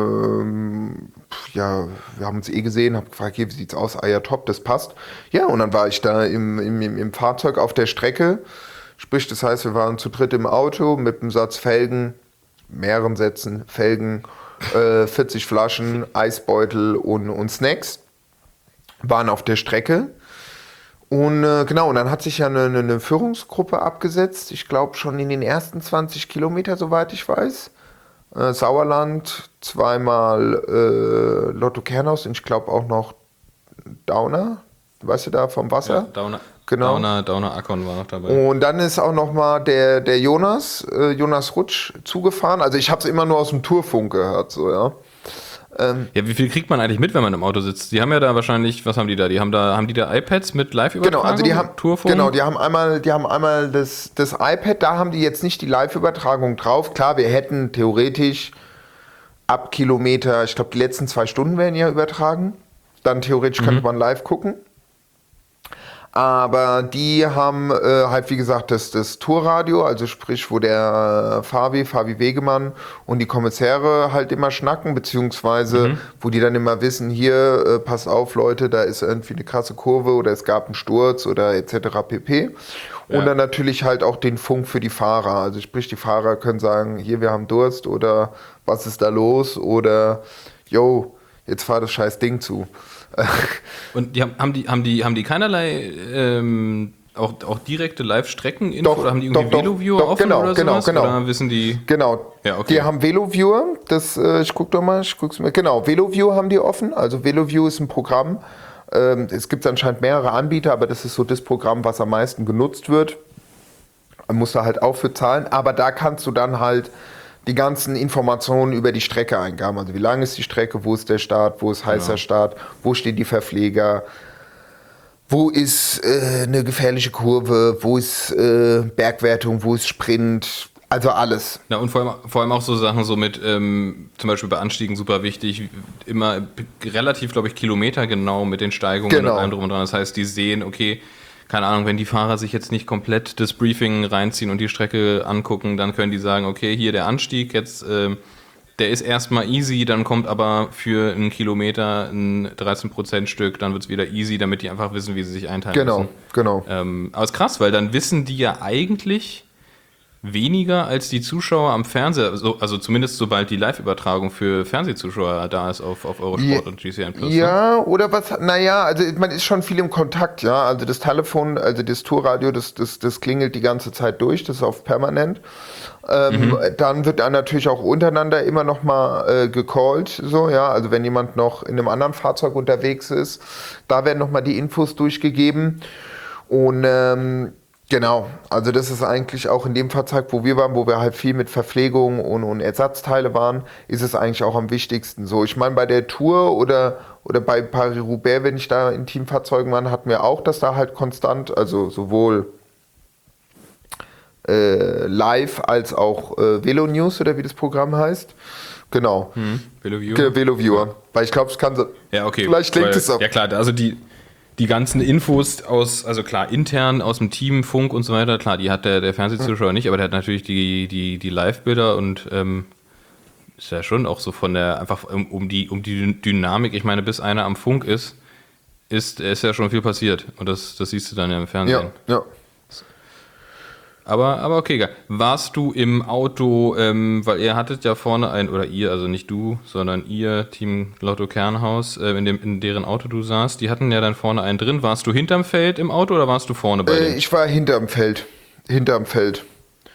ja, wir haben uns gesehen, habe gefragt, hier, wie sieht's aus? Ja, top, das passt. Ja, und dann war ich da im Fahrzeug auf der Strecke. Sprich, das heißt, wir waren zu dritt im Auto mit einem Satz Felgen, mehreren Sätzen Felgen, 40 Flaschen, Eisbeutel und Snacks. Waren auf der Strecke. Und genau, und dann hat sich ja eine Führungsgruppe abgesetzt. Ich glaube schon in den ersten 20 Kilometer, soweit ich weiß. Sauerland, zweimal Lotto Kernhaus und ich glaube auch noch Dauner, weißt du, da vom Wasser? Ja, Dauner. Genau. Dauner Akkon war noch dabei. Und dann ist auch noch mal der Jonas Rutsch zugefahren. Also ich habe es immer nur aus dem Tourfunk gehört, so, ja. Ja, wie viel kriegt man eigentlich mit, wenn man im Auto sitzt? Die haben ja da wahrscheinlich, was haben die da? Haben die da iPads mit Live-Übertragung? Genau, also die haben Tourfunk? Genau, die haben einmal das iPad, da haben die jetzt nicht die Live-Übertragung drauf. Klar, wir hätten theoretisch ab Kilometer, ich glaube die letzten 2 Stunden werden ja übertragen. Dann theoretisch könnte man live gucken. Aber die haben halt, wie gesagt, das Tourradio, also sprich, wo der Fabi Wegemann und die Kommissäre halt immer schnacken, beziehungsweise wo die dann immer wissen, hier, passt auf, Leute, da ist irgendwie eine krasse Kurve oder es gab einen Sturz oder etc. pp. Und dann natürlich halt auch den Funk für die Fahrer. Also sprich, die Fahrer können sagen, hier, wir haben Durst oder was ist da los oder yo, jetzt fahr das scheiß Ding zu. Und haben die keinerlei auch direkte Live-Strecken Doch, oder haben die irgendwie Veloviewer offen genau, oder sowas? Genau. Oder wissen die? Genau. Ja, okay. Die haben Veloviewer, ich guck's mir. Genau, Veloviewer haben die offen. Also Veloview ist ein Programm. Es gibt anscheinend mehrere Anbieter, aber das ist so das Programm, was am meisten genutzt wird. Man muss da halt auch für zahlen, aber da kannst du dann halt die ganzen Informationen über die Strecke eingeben. Also wie lang ist die Strecke, wo ist der Start, wo ist heißer Start, wo stehen die Verpfleger, wo ist eine gefährliche Kurve, wo ist Bergwertung, wo ist Sprint, also alles. Ja, und vor allem auch so Sachen so mit, zum Beispiel bei Anstiegen super wichtig, immer relativ, glaube ich, kilometergenau mit den Steigungen und allem drum und dran. Das heißt, die sehen, okay, keine Ahnung, wenn die Fahrer sich jetzt nicht komplett das Briefing reinziehen und die Strecke angucken, dann können die sagen, okay, hier der Anstieg, jetzt der ist erstmal easy, dann kommt aber für einen Kilometer ein 13% Stück, dann wird es wieder easy, damit die einfach wissen, wie sie sich einteilen müssen. Genau. Aber ist krass, weil dann wissen die ja eigentlich weniger als die Zuschauer am Fernseher, also zumindest sobald die Live-Übertragung für Fernsehzuschauer da ist auf Eurosport und GCN+. Ja, oder was, naja, also man ist schon viel im Kontakt, ja, also das Telefon, also das Tourradio, das klingelt die ganze Zeit durch, das ist auf permanent. Dann wird dann natürlich auch untereinander immer noch mal gecallt, so, ja, also wenn jemand noch in einem anderen Fahrzeug unterwegs ist, da werden noch mal die Infos durchgegeben und genau, also das ist eigentlich auch in dem Fahrzeug, wo wir waren, wo wir halt viel mit Verpflegung und Ersatzteile waren, ist es eigentlich auch am wichtigsten. So, ich meine, bei der Tour oder bei Paris-Roubaix, wenn ich da in Teamfahrzeugen war, hatten wir auch, dass da halt konstant, also sowohl Live als auch Velo News oder wie das Programm heißt. Genau. Veloviewer. Weil ich glaube, es kann so. Ja, okay. Vielleicht klingt es auch. Ja, klar, also die ganzen Infos also klar, intern aus dem Team, Funk und so weiter, klar, die hat der Fernsehzuschauer nicht, aber der hat natürlich die Live-Bilder und ist ja schon auch so von der, einfach um die Dynamik, ich meine, bis einer am Funk ist ja schon viel passiert und das siehst du dann ja im Fernsehen. Ja. Aber okay, geil. Warst du im Auto, weil ihr hattet ja vorne oder ihr, also nicht du, sondern ihr, Team Lotto Kernhaus, in deren Auto du saßt, die hatten ja dann vorne einen drin. Warst du hinterm Feld im Auto oder warst du vorne bei denen? Ich war hinterm Feld.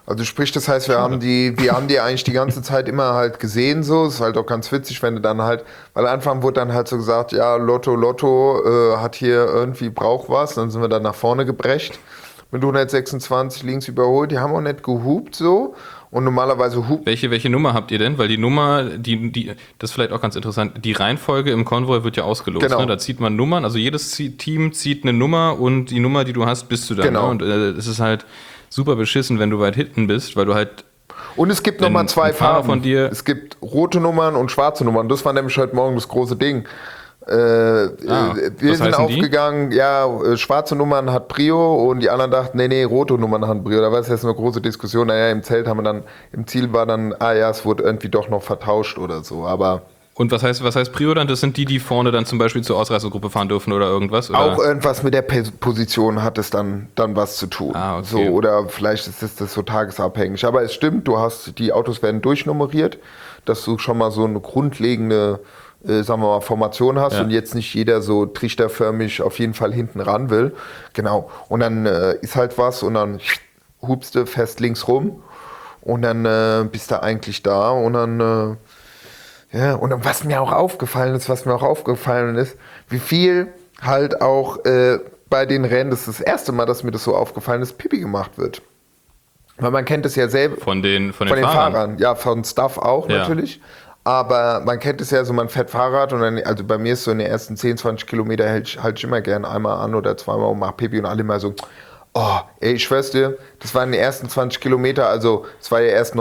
Also sprich, das heißt, wir haben die eigentlich die ganze Zeit immer halt gesehen so. Ist halt auch ganz witzig, wenn du dann halt, weil am Anfang wurde dann halt so gesagt, ja, Lotto, hat hier irgendwie, braucht was. Dann sind wir dann nach vorne gebrecht mit 126 links überholt. Die haben auch nicht gehupt so. Und normalerweise hupt. Welche Nummer habt ihr denn? Weil die Nummer, das ist vielleicht auch ganz interessant, die Reihenfolge im Konvoi wird ja ausgelost. Genau. Ne? Da zieht man Nummern, also jedes Team zieht eine Nummer und die Nummer, die du hast, bist du dann. Genau. Ne? Und es ist halt super beschissen, wenn du weit hinten bist, weil du halt. Und es gibt nochmal zwei ein Fahrer Farben. von dir. Es gibt rote Nummern und schwarze Nummern. Das war nämlich heute Morgen das große Ding. Wir sind aufgegangen, schwarze Nummern hat Prio und die anderen dachten, nee, rote Nummern hat Prio. Da war es jetzt eine große Diskussion. Naja, im Zelt haben wir dann, im Ziel war dann, es wurde irgendwie doch noch vertauscht oder so, aber. Und was heißt Prio dann? Das sind die vorne dann zum Beispiel zur Ausreißergruppe fahren dürfen oder irgendwas? Oder? Auch irgendwas mit der Position hat es dann was zu tun. Okay. So, oder vielleicht ist das so tagesabhängig. Aber es stimmt, die Autos werden durchnummeriert, dass du schon mal so eine grundlegende, sagen wir mal, Formation hast und jetzt nicht jeder so trichterförmig auf jeden Fall hinten ran will. Genau. Und dann ist halt was und dann hupst du fest links rum und dann bist du eigentlich da und dann und was mir auch aufgefallen ist, wie viel halt auch bei den Rennen, das ist das erste Mal, dass mir das so aufgefallen ist, Pipi gemacht wird. Weil man kennt es ja selber. Von den Fahrern. Ja, von Stuff auch natürlich. Aber man kennt es ja so, man fährt Fahrrad und dann, also bei mir ist so in den ersten 10, 20 Kilometer halte ich immer gern einmal an oder zweimal und mach Pipi und alle immer so, ich schwör's dir, das waren die ersten 20 Kilometer, also es war ja erst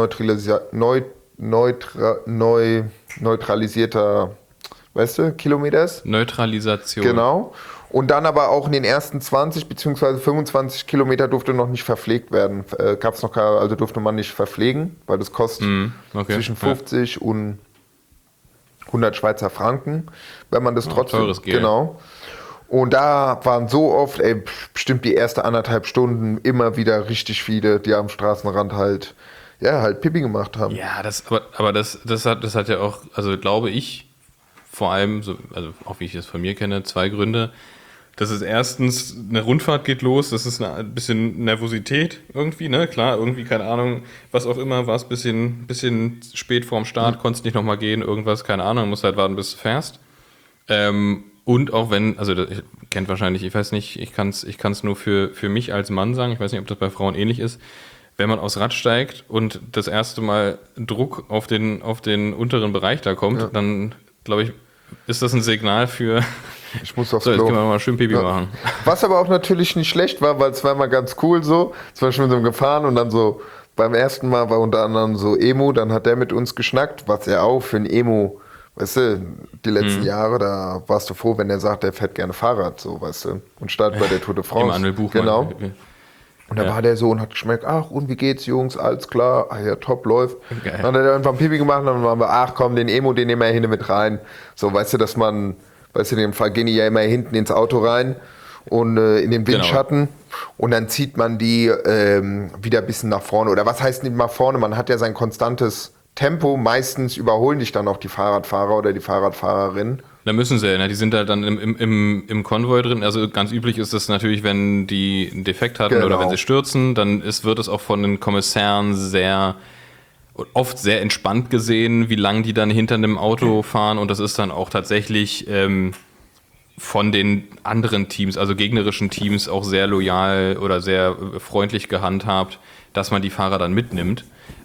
neutralisierter, weißt du, Kilometers. Neutralisation. Genau. Und dann aber auch in den ersten 20 bzw. 25 Kilometer durfte noch nicht verpflegt werden. Also durfte man nicht verpflegen, weil das kostet zwischen 50 und 100 Schweizer Franken, wenn man das trotzdem. Teures Geld. Genau. Und da waren so oft, bestimmt die erste 1,5 Stunden immer wieder richtig viele, die am Straßenrand halt Pipi gemacht haben. Ja, das hat ja auch, also glaube ich, vor allem, also auch wie ich es von mir kenne, 2 Gründe. Das ist erstens, eine Rundfahrt geht los, das ist ein bisschen Nervosität irgendwie, ne? Klar, irgendwie, keine Ahnung, was auch immer, war es ein bisschen spät vorm Start, konntest nicht nochmal gehen, irgendwas, keine Ahnung, musst halt warten, bis du fährst. Und auch wenn, also das kennt wahrscheinlich, ich weiß nicht, ich kann's nur für mich als Mann sagen, ich weiß nicht, ob das bei Frauen ähnlich ist, wenn man aufs Rad steigt und das erste Mal Druck auf den unteren Bereich da kommt, dann, glaube ich, ist das ein Signal für, ich muss aufs so, jetzt Klo. können wir mal schön Pipi machen. Was aber auch natürlich nicht schlecht war, weil es war mal ganz cool so, zum Beispiel mit so gefahren und dann so, beim ersten Mal war unter anderem so Emo, dann hat der mit uns geschnackt, was er auch für ein Emo, weißt du, die letzten Jahre, da warst du froh, wenn er sagt, er fährt gerne Fahrrad, so, weißt du, und startet bei der Tour de France. Manuel Buchmann. Genau. Und da war der so und hat geschmeckt, und wie geht's, Jungs, alles klar, ja, top, läuft. Geil. Dann hat er einfach Pipi gemacht und dann waren wir, komm, den Emo, den nehmen wir hin mit rein. So, weißt du, dass man, in dem Fall gehen die ja immer hinten ins Auto rein und in den Windschatten und dann zieht man die wieder ein bisschen nach vorne. Oder was heißt nicht nach vorne? Man hat ja sein konstantes Tempo, meistens überholen dich dann auch die Fahrradfahrer oder die Fahrradfahrerin. Da müssen sie, ne? Die sind halt dann im Konvoi drin. Also ganz üblich ist es natürlich, wenn die einen Defekt hatten oder wenn sie stürzen, dann wird es auch von den Kommissären oft sehr entspannt gesehen, wie lange die dann hinter einem Auto fahren. Und das ist dann auch tatsächlich von den anderen Teams, also gegnerischen Teams, auch sehr loyal oder sehr freundlich gehandhabt, dass man die Fahrer dann mitnimmt.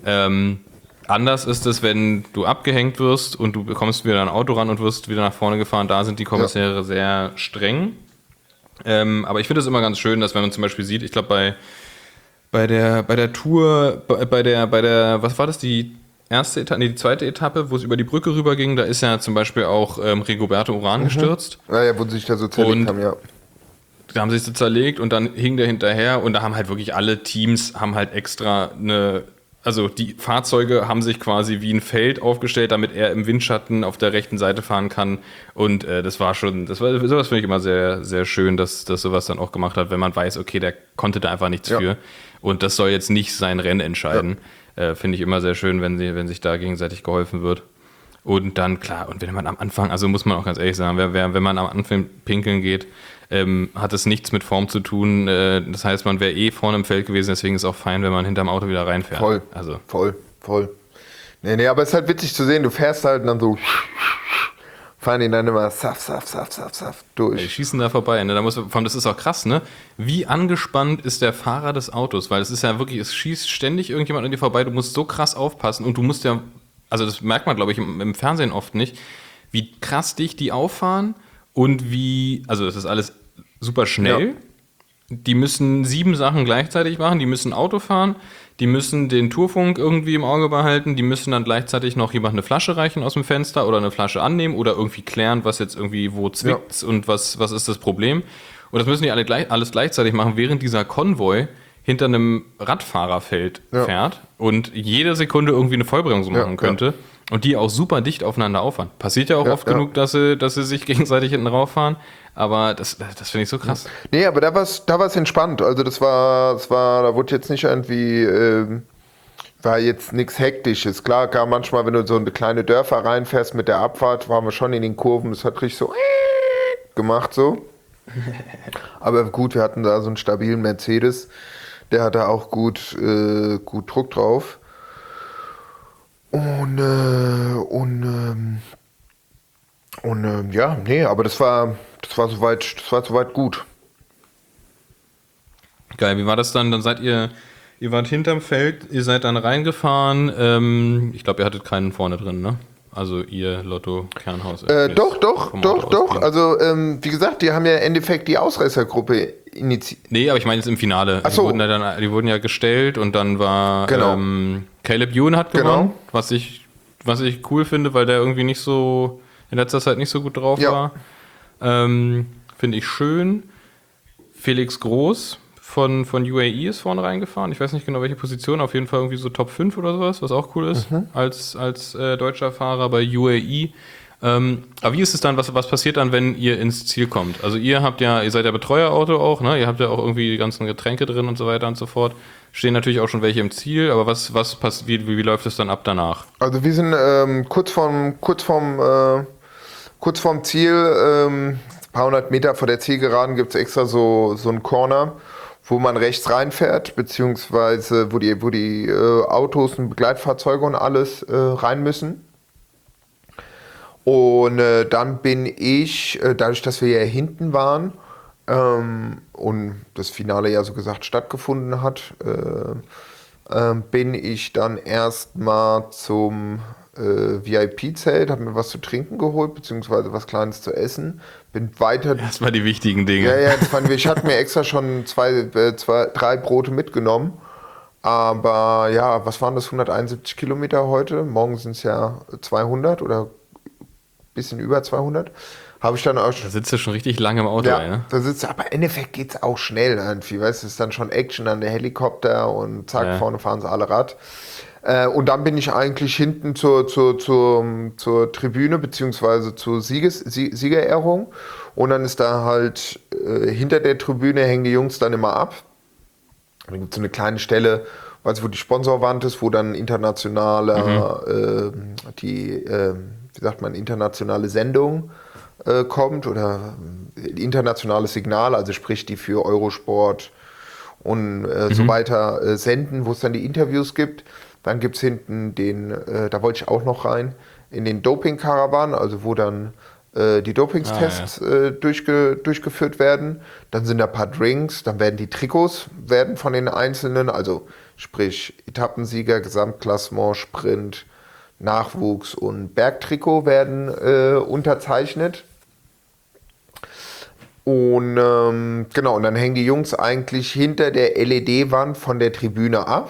Anders ist es, wenn du abgehängt wirst und du bekommst wieder ein Auto ran und wirst wieder nach vorne gefahren. Da sind die Kommissäre sehr streng. Aber ich finde es immer ganz schön, dass wenn man zum Beispiel sieht, ich glaube bei der Tour, bei der, was war das, die zweite Etappe, wo es über die Brücke rüber ging, da ist ja zum Beispiel auch Rigoberto Urán gestürzt. Ja, wo sie sich da so zerlegt haben, ja. Da haben sie sich so zerlegt und dann hing der hinterher und da haben halt wirklich alle Teams haben halt extra also die Fahrzeuge haben sich quasi wie ein Feld aufgestellt, damit er im Windschatten auf der rechten Seite fahren kann. Und sowas finde ich immer sehr, sehr schön, dass sowas dann auch gemacht hat, wenn man weiß, okay, der konnte da einfach nichts für. Und das soll jetzt nicht sein Rennen entscheiden. Finde ich immer sehr schön, wenn sich da gegenseitig geholfen wird. Und dann, klar, und wenn man am Anfang, also muss man auch ganz ehrlich sagen, wenn man am Anfang pinkeln geht, hat es nichts mit Form zu tun. Das heißt, man wäre vorne im Feld gewesen, deswegen ist es auch fein, wenn man hinterm Auto wieder reinfährt. Voll. Nee, aber es ist halt witzig zu sehen, du fährst halt und dann so, fahren die dann immer saff durch. Die schießen da vorbei. Ne? Vor allem, das ist auch krass, ne? Wie angespannt ist der Fahrer des Autos? Weil es ist ja wirklich, es schießt ständig irgendjemand an dir vorbei, du musst so krass aufpassen und du musst ja, also das merkt man, glaube ich, im Fernsehen oft nicht, wie krass dicht die auffahren und wie, also das ist alles super schnell. Ja. Die müssen 7 Sachen gleichzeitig machen, die müssen Auto fahren, die müssen den Tourfunk irgendwie im Auge behalten, die müssen dann gleichzeitig noch jemand eine Flasche reichen aus dem Fenster oder eine Flasche annehmen oder irgendwie klären, was jetzt irgendwie wo zwickt und was ist das Problem. Und das müssen die alles gleichzeitig machen, während dieser Konvoi hinter einem Radfahrerfeld fährt und jede Sekunde irgendwie eine Vollbremsung machen könnte und die auch super dicht aufeinander auffahren. Passiert ja auch oft genug, dass sie sich gegenseitig hinten rauffahren, aber das finde ich so krass. Nee, aber da war's entspannt. Also da wurde jetzt nicht irgendwie, war jetzt nichts Hektisches. Klar, manchmal, wenn du so eine kleine Dörfer reinfährst mit der Abfahrt, waren wir schon in den Kurven, das hat richtig so gemacht so. Aber gut, wir hatten da so einen stabilen Mercedes, der hatte auch gut Druck drauf. Und aber das war soweit gut. Geil, wie war das dann? Dann seid ihr wart hinterm Feld, ihr seid dann reingefahren. Ich glaube, ihr hattet keinen vorne drin, ne? Also ihr Lotto Kernhaus. Doch. Also wie gesagt, die haben ja im Endeffekt die Ausreißergruppe initiiert. Nee, aber ich meine jetzt im Finale. Ach so. Die wurden ja gestellt und dann war Caleb Ewan hat gewonnen, was ich cool finde, weil der irgendwie nicht so in letzter Zeit nicht so gut drauf war. Finde ich schön. Felix Groß von UAE ist vorne reingefahren. Ich weiß nicht genau, welche Position. Auf jeden Fall irgendwie so Top 5 oder sowas, was auch cool ist, als deutscher Fahrer bei UAE. Aber wie ist es dann, was passiert dann, wenn ihr ins Ziel kommt? Also ihr seid ja Betreuerauto auch, ne? Ihr habt ja auch irgendwie die ganzen Getränke drin und so weiter und so fort. Stehen natürlich auch schon welche im Ziel, aber wie läuft es dann ab danach? Also wir sind kurz vorm Ziel, ein paar hundert Meter vor der Zielgeraden gibt es extra so einen Corner, wo man rechts reinfährt, beziehungsweise wo die Autos und Begleitfahrzeuge und alles rein müssen. Und dann bin ich, dadurch, dass wir ja hinten waren und das Finale ja so gesagt stattgefunden hat, bin ich dann erstmal zum VIP-Zelt, habe mir was zu trinken geholt, beziehungsweise was Kleines zu essen. Bin weiter. Erstmal die wichtigen Dinge. Ja, ich hatte mir extra schon 3 Brote mitgenommen. Aber ja, was waren das, 171 Kilometer heute? Morgen sind es ja 200 oder ein bisschen über 200. Habe ich dann auch. Da sitzt du schon richtig lange im Auto, ja, ne? Da sitzt, aber im Endeffekt geht es auch schnell irgendwie. Weißt du, es ist dann schon Action an der Helikopter und zack, vorne fahren sie alle Rad. Und dann bin ich eigentlich hinten zur Tribüne beziehungsweise zur Siegerehrung. Und dann ist da halt hinter der Tribüne hängen die Jungs dann immer ab. Dann gibt es so eine kleine Stelle, weißt du, wo die Sponsorwand ist, wo dann internationale internationale Sendung kommt oder internationales Signal, also sprich die für Eurosport und so weiter senden, wo es dann die Interviews gibt. Dann gibt es hinten da wollte ich auch noch rein, in den Doping-Karawan, also wo dann die Dopingstests durchgeführt werden. Dann sind da ein paar Drinks, dann werden die Trikots von den Einzelnen, also sprich Etappensieger, Gesamtklassement, Sprint, Nachwuchs und Bergtrikot werden unterzeichnet. Und und dann hängen die Jungs eigentlich hinter der LED-Wand von der Tribüne ab.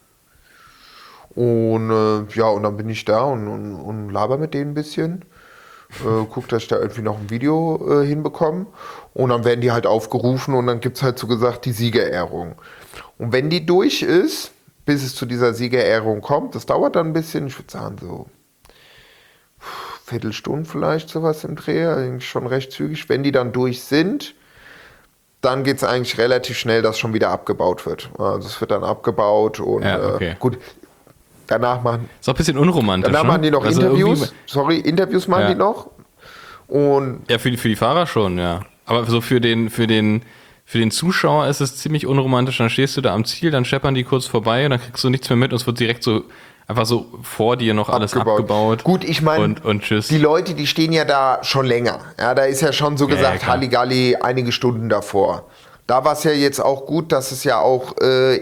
Und und dann bin ich da und laber mit denen ein bisschen. Guck, dass ich da irgendwie noch ein Video hinbekomme. Und dann werden die halt aufgerufen und dann gibt es halt so gesagt die Siegerehrung. Und wenn die durch ist, bis es zu dieser Siegerehrung kommt, das dauert dann ein bisschen, ich würde sagen so Viertelstunde vielleicht sowas im Dreh, eigentlich schon recht zügig. Wenn die dann durch sind, dann geht es eigentlich relativ schnell, dass schon wieder abgebaut wird. Also es wird dann abgebaut und gut. danach machen... Ist auch ein bisschen unromantisch. Danach machen die noch Also Interviews. Interviews machen Ja. die noch. Und Ja, für die Fahrer schon, ja. Aber so für den Zuschauer ist es ziemlich unromantisch. Dann stehst du da am Ziel, dann scheppern die kurz vorbei und dann kriegst du nichts mehr mit und es wird direkt so einfach so vor dir noch alles abgebaut. Gut, ich meine, und tschüss. die Leute, die stehen ja da schon länger. Ja, da ist ja schon so gesagt klar. Halligalli einige Stunden davor. Da war es ja jetzt auch gut, dass es ja auch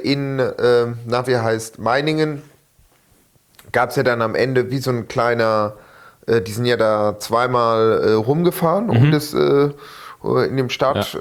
Meiningen, gab es ja dann am Ende wie so ein kleiner, die sind ja da zweimal rumgefahren um das in dem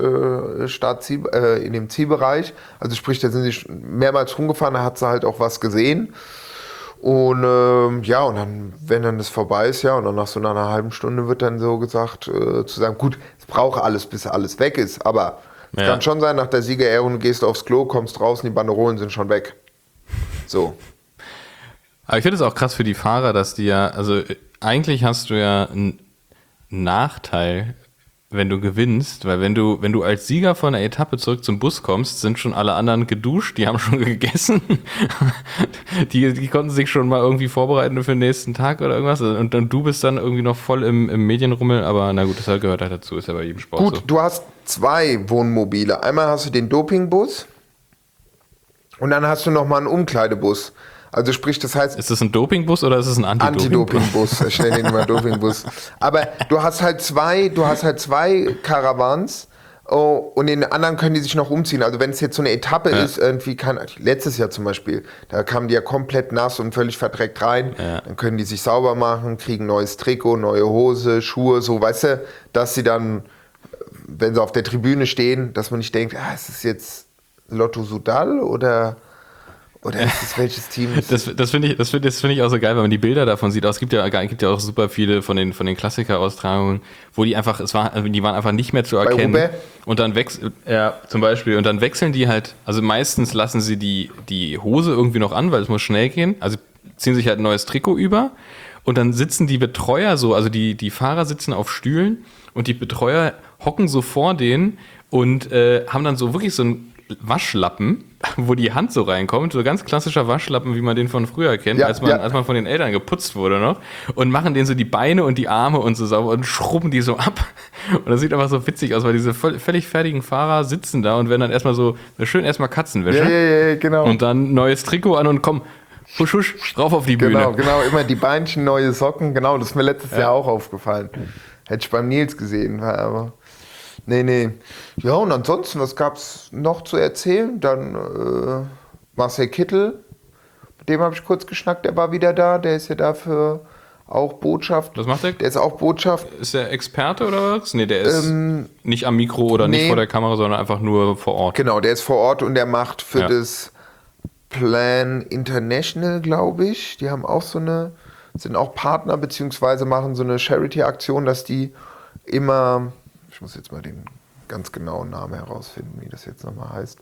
in dem Zielbereich. Also sprich, da sind sie mehrmals rumgefahren, da hat sie halt auch was gesehen. Und und dann, wenn dann das vorbei ist, ja, und dann nach so einer halben Stunde wird dann so gesagt, zu sagen, gut, es braucht alles, bis alles weg ist, aber es kann schon sein, nach der Siegerehrung, du gehst aufs Klo, kommst draußen, die Banderolen sind schon weg. So. Aber ich finde es auch krass für die Fahrer, dass die ja, also eigentlich hast du ja einen Nachteil, wenn du gewinnst, weil wenn du als Sieger von der Etappe zurück zum Bus kommst, sind schon alle anderen geduscht, die haben schon gegessen, die konnten sich schon mal irgendwie vorbereiten für den nächsten Tag oder irgendwas und du bist dann irgendwie noch voll im Medienrummel, aber na gut, das gehört halt dazu, ist ja bei jedem Sport Gut, so. du hast 2 Wohnmobile. Einmal hast du den Dopingbus und dann hast du nochmal einen Umkleidebus. Also sprich, das heißt... Ist das ein Dopingbus oder ist es ein Anti-Doping-Bus? Ich nenne ihn immer Dopingbus. Aber du hast halt zwei Caravans und in den anderen können die sich noch umziehen. Also wenn es jetzt so eine Etappe ist, irgendwie letztes Jahr zum Beispiel, da kamen die ja komplett nass und völlig verdreckt rein. Ja. Dann können die sich sauber machen, kriegen neues Trikot, neue Hose, Schuhe, so, weißt du, dass sie dann, wenn sie auf der Tribüne stehen, dass man nicht denkt, ist es jetzt Lotto Soudal oder ist es welches Team? Das finde ich auch so geil, wenn man die Bilder davon sieht. Es gibt ja auch super viele von den Klassiker-Austragungen, wo die waren einfach nicht mehr zu erkennen. Bei Roubaix? Und dann zum Beispiel, und dann wechseln die halt, also meistens lassen sie die Hose irgendwie noch an, weil es muss schnell gehen. Also ziehen sich halt ein neues Trikot über und dann sitzen die Betreuer so, also die Fahrer sitzen auf Stühlen und die Betreuer hocken so vor denen und haben dann so wirklich so einen Waschlappen, wo die Hand so reinkommt, so ganz klassischer Waschlappen, wie man den von früher kennt, als man von den Eltern geputzt wurde noch, und machen denen so die Beine und die Arme und so sauber und schrubben die so ab. Und das sieht einfach so witzig aus, weil diese völlig fertigen Fahrer sitzen da und werden dann erstmal so schön erstmal Katzenwäsche. Ja, genau. Und dann neues Trikot an und komm, husch, husch, rauf auf die Bühne. Genau, immer die Beinchen, neue Socken, genau, das ist mir letztes Jahr auch aufgefallen. Hätte ich beim Nils gesehen, aber... Nee. Ja, und ansonsten, was gab es noch zu erzählen? Dann Marcel Kittel, mit dem habe ich kurz geschnackt, der war wieder da, der ist ja dafür auch Botschaft. Was macht der? Der ist auch Botschaft. Ist der Experte oder was? Nee, der ist nicht am Mikro oder nicht vor der Kamera, sondern einfach nur vor Ort. Genau, der ist vor Ort und der macht für das Plan International, glaube ich, die haben auch sind auch Partner, beziehungsweise machen so eine Charity-Aktion, dass die immer... Ich muss jetzt mal den ganz genauen Namen herausfinden, wie das jetzt nochmal heißt.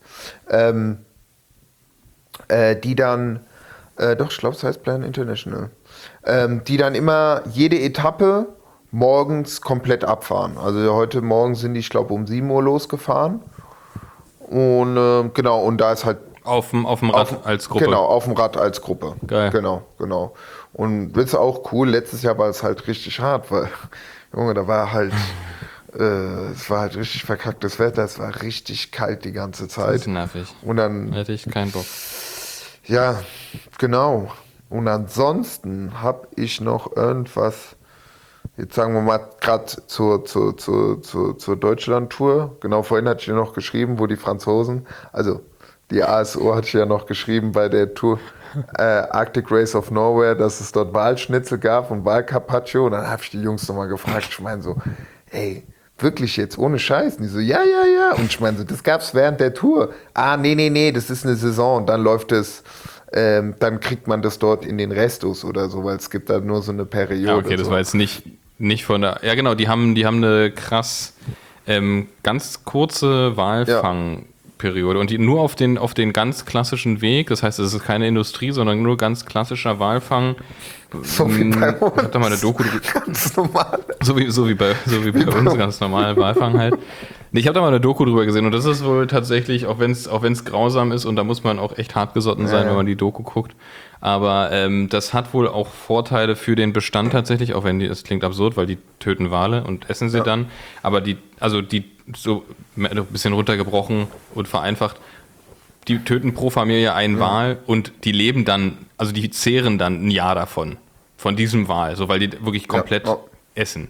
Die dann, ich glaube, es heißt Plan International, die dann immer jede Etappe morgens komplett abfahren. Also heute Morgen sind die, ich glaube, um 7 Uhr losgefahren. Und und da ist halt... Auf dem Rad als Gruppe. Genau, auf dem Rad als Gruppe. Geil. Genau. Und das ist auch cool. Letztes Jahr war es halt richtig hart, weil, Junge, da war halt... es war halt richtig verkacktes Wetter, es war richtig kalt die ganze Zeit. Das ist nervig. Und dann hätte ich keinen Bock. Ja, genau. Und ansonsten habe ich noch irgendwas, jetzt sagen wir mal gerade zur Deutschland-Tour. Genau, vorhin hatte ich ja noch geschrieben, wo die Franzosen, also die ASO hatte ich ja noch geschrieben bei der Tour Arctic Race of Norway, dass es dort Walschnitzel gab und Walcarpaccio. Und dann habe ich die Jungs nochmal gefragt, ich meine so, ey, wirklich jetzt, ohne Scheiß? Und die so, ja. Und ich meine so, das gab's während der Tour. Nee, das ist eine Saison. Und dann läuft es, dann kriegt man das dort in den Restos oder so, weil es gibt da nur so eine Periode. Ja, okay, das war jetzt nicht von der, ja genau, die haben eine krass, ganz kurze Walfangperiode und die nur auf den ganz klassischen Weg, das heißt, es ist keine Industrie, sondern nur ganz klassischer Walfang. So wie bei uns. Ich hab da mal eine Doku. Ganz normal. So wie bei uns, ganz normal Walfang halt. Nee, ich habe da mal eine Doku drüber gesehen und das ist wohl tatsächlich, auch wenn es grausam ist und da muss man auch echt hartgesotten sein, wenn man die Doku guckt. Aber das hat wohl auch Vorteile für den Bestand tatsächlich, auch wenn das klingt absurd, weil die töten Wale und essen sie dann. Aber die so ein bisschen runtergebrochen und vereinfacht, die töten pro Familie einen Wal und die leben dann, also die zehren dann ein Jahr davon, von diesem Wal, so weil die wirklich komplett essen.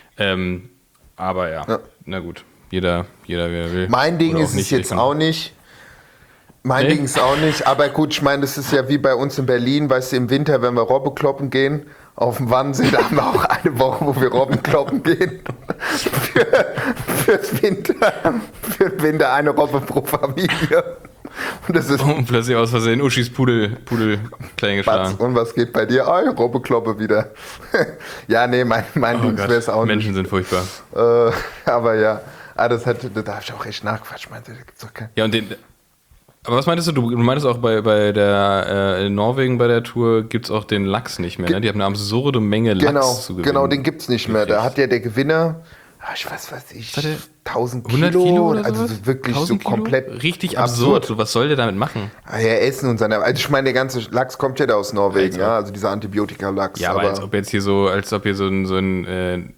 Aber na gut, jeder wer will. Mein Ding Oder ist es jetzt auch nicht. Ding ist auch nicht, aber gut, ich meine, das ist ja wie bei uns in Berlin, weißt du, im Winter, wenn wir Robbe kloppen gehen, auf dem Wannsee, da haben wir auch eine Woche, wo wir Robben kloppen gehen. Für den Winter eine Robbe pro Familie. Und das ist und plötzlich aus Versehen Uschis Pudel klein geschlagen. Und was geht bei dir? Robbe kloppe wieder. Ja, nee, mein Ding wäre es auch Menschen nicht. sind furchtbar. Aber ja, da habe ich auch echt nachgequatscht. Ich meinte, da gibt's doch keinen. Ja, aber was meintest du? Du meintest auch bei der in Norwegen bei der Tour gibt es auch den Lachs nicht mehr, ne? Die haben eine absurde Menge Lachs zu gewinnen. Genau, den gibt's nicht mehr. Da hat ja der Gewinner, ich weiß 1000 Kilo. 100 Kilo oder also sowas? wirklich so komplett richtig absurd. So, was soll der damit machen? Essen und seine. Also ich meine, der ganze Lachs kommt ja da aus Norwegen, ja, also dieser Antibiotika-Lachs. Ja, aber als ob hier so ein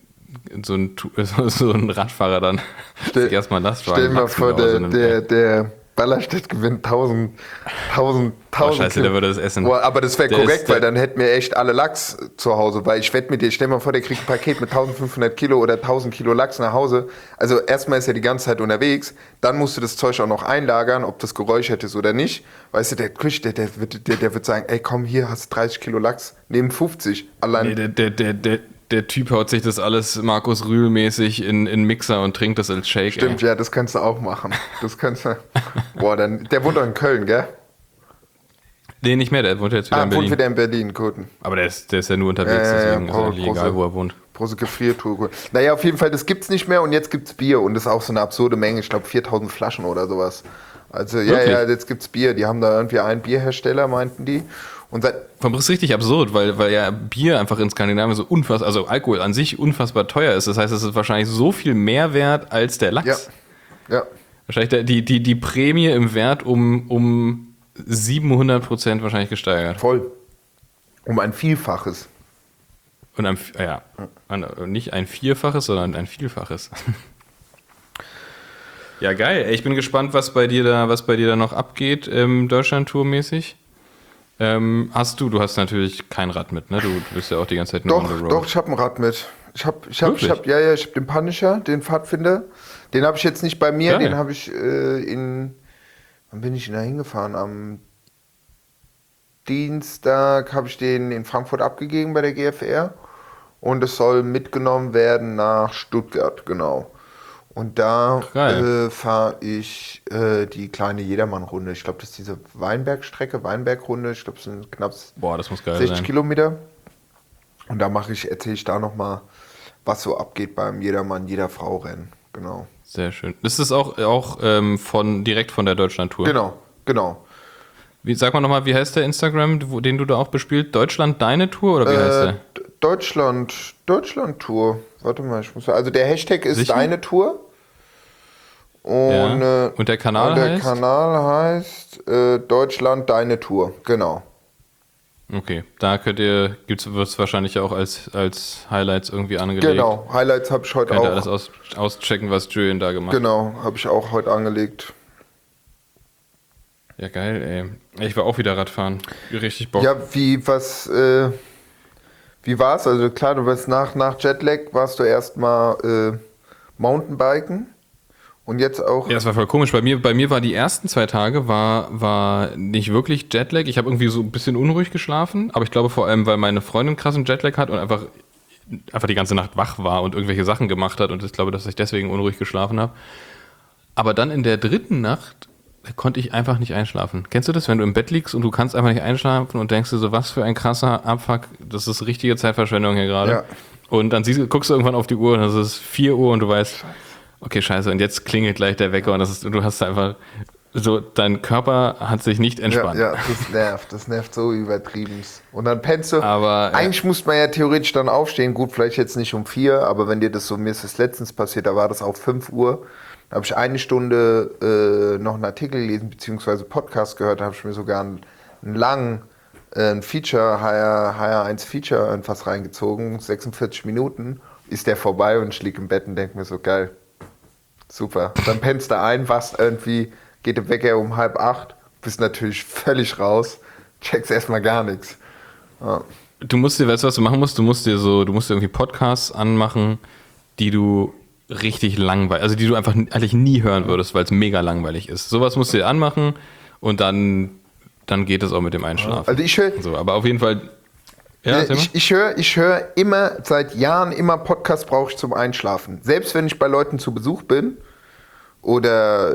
Radfahrer dann erstmal das war. Stell dir mal vor, der Ballerstedt gewinnt 1000 Scheiße, der würde das essen. Boah, aber das wäre korrekt, weil dann hätten wir echt alle Lachs zu Hause. Weil ich wette mit dir, stell dir mal vor, der kriegt ein Paket mit 1500 Kilo oder 1000 Kilo Lachs nach Hause. Also erstmal ist er die ganze Zeit unterwegs, dann musst du das Zeug auch noch einlagern, ob das geräuchert ist oder nicht. Weißt du, der wird sagen, ey komm, hier hast du 30 Kilo Lachs, nehmen 50. Allein. Nee, der Typ haut sich das alles Markus Rühl-mäßig in Mixer und trinkt das als Shake. Stimmt, ja, das kannst du auch machen. Das kannst du. Boah, der wohnt doch in Köln, gell? Nee, nicht mehr, der wohnt jetzt wieder in Berlin. Wohnt wieder in Berlin, gut. Aber der ist ja nur unterwegs, deswegen ist eigentlich egal, wo er wohnt. Große Gefriertour, gut. Naja, auf jeden Fall, das gibt's nicht mehr und jetzt gibt's Bier und das ist auch so eine absurde Menge, ich glaube 4000 Flaschen oder sowas. Also, ja, jetzt gibt's Bier. Die haben da irgendwie einen Bierhersteller, meinten die. Und das ist richtig absurd, weil ja Bier einfach in Skandinavien so unfassbar, also Alkohol an sich unfassbar teuer ist. Das heißt, es ist wahrscheinlich so viel mehr wert als der Lachs. Ja. Wahrscheinlich die Prämie im Wert um 700% wahrscheinlich gesteigert. Voll. Um ein Vielfaches. Und nicht ein Vierfaches, sondern ein Vielfaches. Ja, geil. Ich bin gespannt, was bei dir da noch abgeht, Deutschland-Tour-mäßig. Du hast natürlich kein Rad mit, ne? Du bist ja auch die ganze Zeit nur on the road. Doch, ich habe ein Rad mit. Ich hab den Punisher, den Pfadfinder. Den habe ich jetzt nicht bei mir, geil. Den habe ich wann bin ich denn da hingefahren? Am Dienstag habe ich den in Frankfurt abgegeben bei der GFR und es soll mitgenommen werden nach Stuttgart, genau. Und da fahre ich die kleine Jedermann-Runde. Ich glaube, das ist diese Weinberg-Runde. Ich glaube, es sind knapp 60 Kilometer. Und da erzähle ich da nochmal, was so abgeht beim Jedermann, jeder Frau Rennen. Genau. Sehr schön. Das ist auch direkt von der Deutschland-Tour. Genau. Sag mal nochmal, wie heißt der Instagram, den du da auch bespielt? Deutschland deine Tour oder wie heißt der? Deutschland-Tour. Warte mal, also der Hashtag ist Sicher? deine Tour. Und der Kanal heißt? Der Kanal heißt Deutschland deine Tour, genau. Okay, da wird es wahrscheinlich auch als Highlights irgendwie angelegt. Genau, Highlights habe ich heute auch. Könnt ihr alles auschecken, was Julian da gemacht hat. Genau, habe ich auch heute angelegt. Ja, geil, ey. Ich war auch wieder Radfahren. Richtig Bock. Ja, wie war's? Also klar, du warst nach Jetlag, warst du erstmal Mountainbiken und jetzt auch... Ja, das war voll komisch. Bei mir war die ersten 2 Tage war nicht wirklich Jetlag. Ich habe irgendwie so ein bisschen unruhig geschlafen, aber ich glaube vor allem, weil meine Freundin krassen Jetlag hat und einfach die ganze Nacht wach war und irgendwelche Sachen gemacht hat und ich glaube, dass ich deswegen unruhig geschlafen habe. Aber dann in der 3. Nacht konnte ich einfach nicht einschlafen. Kennst du das, wenn du im Bett liegst und du kannst einfach nicht einschlafen und denkst dir so, was für ein krasser Abfuck, das ist richtige Zeitverschwendung hier gerade. Ja. Und dann guckst du irgendwann auf die Uhr und es ist 4 Uhr und du weißt, okay, scheiße, und jetzt klingelt gleich der Wecker und du hast einfach so, dein Körper hat sich nicht entspannt. Ja, das nervt so übertrieben. Und dann pennst du, Aber eigentlich muss man ja theoretisch dann aufstehen, gut, vielleicht jetzt nicht um 4, aber wenn dir das so, mir ist das letztens passiert, da war das auch 5 Uhr, da habe ich eine Stunde noch einen Artikel gelesen, beziehungsweise Podcast gehört, da habe ich mir sogar einen langen Feature, HR1 Feature irgendwas reingezogen, 46 Minuten, ist der vorbei und ich liege im Bett und denke mir so, geil, super. Dann pennst du ein, wachst irgendwie, geht der Wecker um 7:30, bist natürlich völlig raus, checkst erstmal gar nichts. Ja. du musst dir, weißt du, was du machen musst? Du musst dir irgendwie Podcasts anmachen, die du richtig langweilig, also die du einfach eigentlich nie hören würdest, weil es mega langweilig ist. Sowas musst du dir anmachen und dann geht es auch mit dem Einschlafen. Also ich höre, So, aber auf jeden Fall. Ja, ich höre immer, seit Jahren immer Podcasts brauche ich zum Einschlafen. Selbst wenn ich bei Leuten zu Besuch bin oder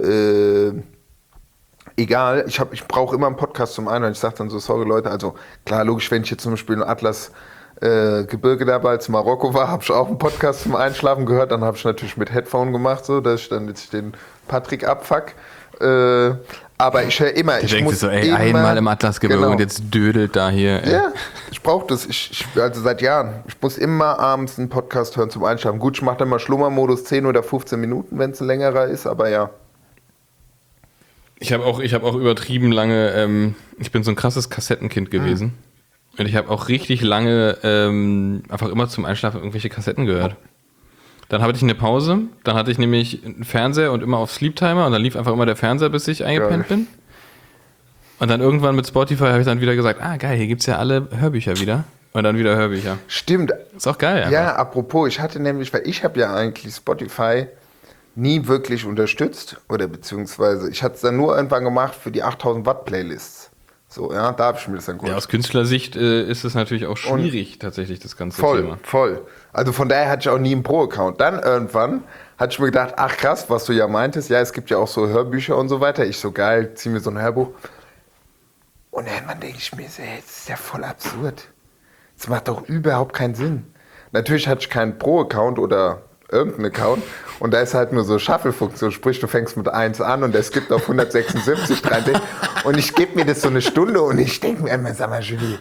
egal, ich brauche immer einen Podcast zum Einhören. Ich sage dann so, sorry Leute, also klar, logisch, wenn ich jetzt zum Beispiel in Atlas Gebirge dabei als Marokko war, habe ich auch einen Podcast zum Einschlafen gehört. Dann habe ich natürlich mit Headphone gemacht, so, dass ich dann jetzt den Patrick abfuck. Aber ich höre immer. Ich denke so, ey, einmal im Atlasgebirge genau. Und jetzt dödelt da hier. Ey. Ja, ich brauche das. Also seit Jahren. Ich muss immer abends einen Podcast hören zum Einschlafen. Gut, ich mache dann mal Schlummermodus 10 oder 15 Minuten, wenn es ein längerer ist, aber ja. Ich habe auch übertrieben lange, ich bin so ein krasses Kassettenkind gewesen. Und ich habe auch richtig lange einfach immer zum Einschlafen irgendwelche Kassetten gehört. Dann hatte ich eine Pause, dann hatte ich nämlich einen Fernseher und immer auf Sleep-Timer und dann lief einfach immer der Fernseher, bis ich eingepennt bin. Und dann irgendwann mit Spotify habe ich dann wieder gesagt, geil, hier gibt es ja alle Hörbücher wieder. Und dann wieder Hörbücher. Stimmt. Ist auch geil. Ja, apropos, ich hatte nämlich, weil ich habe ja eigentlich Spotify nie wirklich unterstützt oder beziehungsweise ich hatte es dann nur irgendwann gemacht für die 8000 Watt Playlists. So, ja, da habe ich mir das dann geholt. Ja, aus Künstlersicht ist es natürlich auch schwierig, tatsächlich, das ganze Thema. Voll. Also von daher hatte ich auch nie einen Pro-Account. Dann irgendwann hatte ich mir gedacht, ach krass, was du ja meintest, ja, es gibt ja auch so Hörbücher und so weiter. Ich so, geil, zieh mir so ein Hörbuch. Und irgendwann denke ich mir, das ist ja voll absurd. Das macht doch überhaupt keinen Sinn. Natürlich hatte ich keinen Pro-Account oder irgendeinen Account und da ist halt nur so Shuffle-Funktion, sprich du fängst mit 1 an und der skippt auf 176, 63 und ich gebe mir das so eine Stunde und ich denke mir immer, sag mal Julie,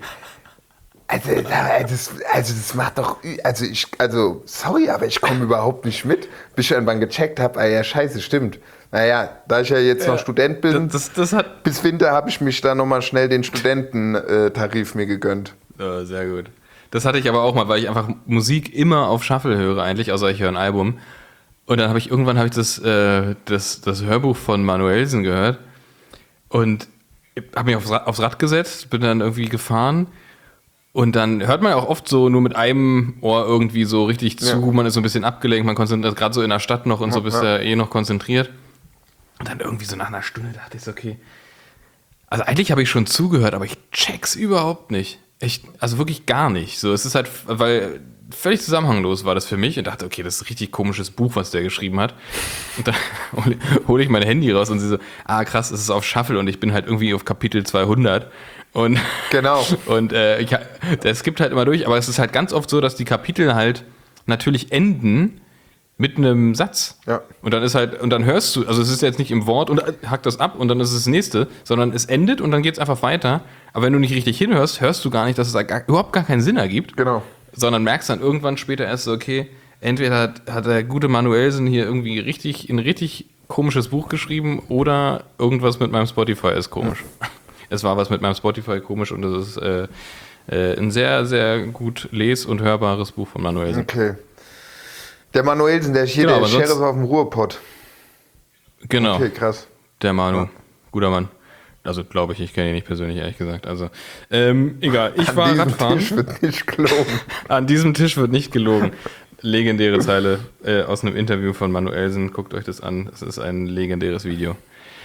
das macht doch, sorry, aber ich komme überhaupt nicht mit, bis ich irgendwann gecheckt habe, ja scheiße, stimmt. Naja, da ich ja jetzt noch Student bin, bis Winter habe ich mich da nochmal schnell den Studententarif mir gegönnt. Sehr gut. Das hatte ich aber auch mal, weil ich einfach Musik immer auf Shuffle höre eigentlich, außer ich höre ein Album. Und dann habe ich irgendwann das Hörbuch von Manuelsen gehört und habe mich aufs Rad gesetzt, bin dann irgendwie gefahren und dann hört man ja auch oft so nur mit einem Ohr irgendwie so richtig zu, man ist so ein bisschen abgelenkt, man konzentriert gerade so in der Stadt noch und so bist ja noch konzentriert. Und dann irgendwie so nach einer Stunde dachte ich so, okay, also eigentlich habe ich schon zugehört, aber ich check's überhaupt nicht. Also wirklich gar nicht. So, es ist halt, weil völlig zusammenhanglos war das für mich und dachte, okay, das ist ein richtig komisches Buch, was der geschrieben hat. Und dann hole ich mein Handy raus und sie so, krass, es ist auf Shuffle und ich bin halt irgendwie auf Kapitel 200. Und genau. Und es gibt halt immer durch, aber es ist halt ganz oft so, dass die Kapitel halt natürlich enden mit einem Satz. Ja. Und dann hörst du, also es ist jetzt nicht im Wort und hackt das ab und dann ist es das nächste, sondern es endet und dann geht es einfach weiter. Aber wenn du nicht richtig hinhörst, hörst du gar nicht, dass es überhaupt gar keinen Sinn ergibt. Genau. Sondern merkst dann irgendwann später erst so, okay, entweder hat der gute Manuelsen hier irgendwie ein richtig komisches Buch geschrieben oder irgendwas mit meinem Spotify ist komisch. Ja. Es war was mit meinem Spotify komisch und das ist ein sehr, sehr gut les- und hörbares Buch von Manuelsen. Okay. Der Manuelsen, der ist hier, der Sheriff auf dem Ruhrpott. Genau. Okay, krass. Der Manu, guter Mann. Also glaube ich kenne ihn nicht persönlich, ehrlich gesagt. Also egal, ich war Radfahren. An diesem Tisch wird nicht gelogen. An diesem Tisch wird nicht gelogen. Legendäre Zeile aus einem Interview von Manuelsen. Guckt euch das an. Es ist ein legendäres Video.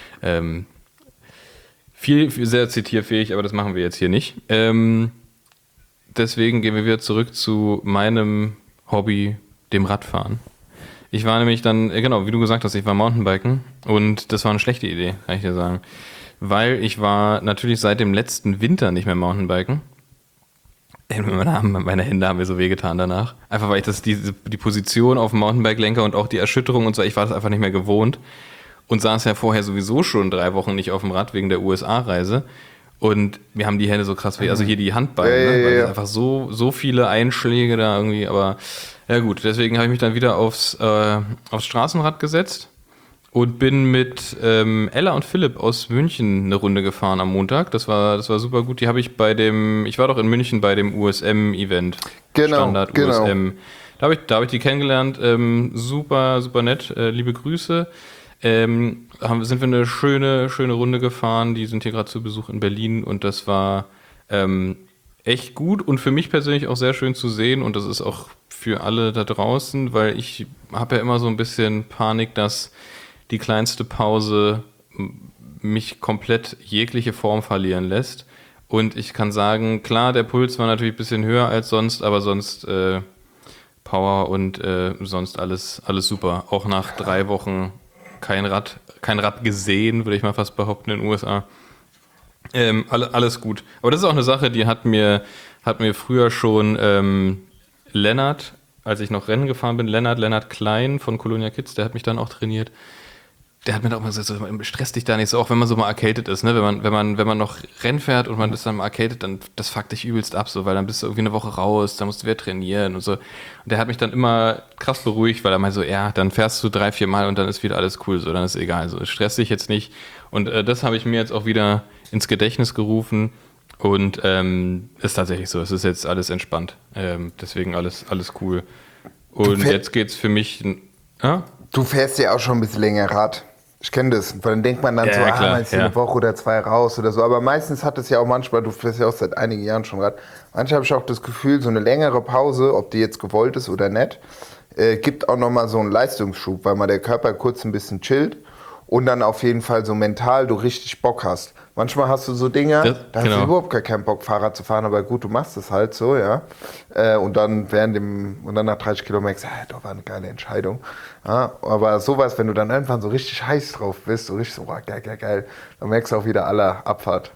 Viel sehr zitierfähig, aber das machen wir jetzt hier nicht. Deswegen gehen wir wieder zurück zu meinem Hobby, dem Radfahren. Ich war nämlich dann, genau, wie du gesagt hast, ich war Mountainbiken und das war eine schlechte Idee, kann ich dir sagen. Weil ich war natürlich seit dem letzten Winter nicht mehr Mountainbiken. Meine Hände haben mir so wehgetan danach. Einfach weil ich die Position auf dem Mountainbike-Lenker und auch die Erschütterung und so, ich war das einfach nicht mehr gewohnt. und saß ja vorher sowieso schon 3 Wochen nicht auf dem Rad wegen der USA-Reise. Und mir haben die Hände so krass weh, also hier die Handballen, ne? Weil einfach so viele Einschläge da irgendwie, aber ja gut, deswegen habe ich mich dann wieder aufs Straßenrad gesetzt und bin mit Ella und Philipp aus München eine Runde gefahren am Montag. Das war super gut. Die habe ich ich war doch in München bei dem USM-Event. Genau, Standard USM. Da hab ich die kennengelernt. Super, super nett. Liebe Grüße. Sind wir eine schöne Runde gefahren. Die sind hier gerade zu Besuch in Berlin und das war echt gut und für mich persönlich auch sehr schön zu sehen und das ist auch für alle da draußen, weil ich habe ja immer so ein bisschen Panik, dass die kleinste Pause mich komplett jegliche Form verlieren lässt und ich kann sagen, klar, der Puls war natürlich ein bisschen höher als sonst, aber sonst Power und sonst alles super. Auch nach 3 Wochen kein Rad gesehen, würde ich mal fast behaupten, in den USA. Alles gut. Aber das ist auch eine Sache, die hat mir früher schon Lennart, als ich noch Rennen gefahren bin, Lennart Klein von Colonia Kids, der hat mich dann auch trainiert. Der hat mir da auch mal gesagt, so, stress dich da nicht so, auch wenn man so mal erkältet ist, ne? Wenn man noch Rennen fährt und man ist dann mal erkältet, dann das fuckt dich übelst ab, so, weil dann bist du irgendwie eine Woche raus, dann musst du wieder trainieren und so. Und der hat mich dann immer krass beruhigt, weil er meinte so, ja, dann fährst du 3-4 Mal und dann ist wieder alles cool, so, dann ist egal, so, stress dich jetzt nicht. Und das habe ich mir jetzt auch wieder ins Gedächtnis gerufen und ist tatsächlich so, es ist jetzt alles entspannt, deswegen alles cool. Und jetzt geht's für mich, Du fährst ja auch schon ein bisschen länger Rad. Ich kenne das, weil dann denkt man dann so, klar, man ist hier eine Woche oder 2 raus oder so. Aber meistens hat es ja auch manchmal, du fährst ja auch seit einigen Jahren schon Rad, manchmal habe ich auch das Gefühl, so eine längere Pause, ob die jetzt gewollt ist oder nicht, gibt auch nochmal so einen Leistungsschub, weil mal der Körper kurz ein bisschen chillt und dann auf jeden Fall so mental du richtig Bock hast. Manchmal hast du so Dinge, da hast du überhaupt gar keinen Bock, Fahrrad zu fahren, aber gut, du machst es halt so, ja. Und dann nach 30 Kilometern, das war eine geile Entscheidung. Ja, aber sowas, wenn du dann irgendwann so richtig heiß drauf bist, so richtig so, geil, dann merkst du auch wieder alle Abfahrt.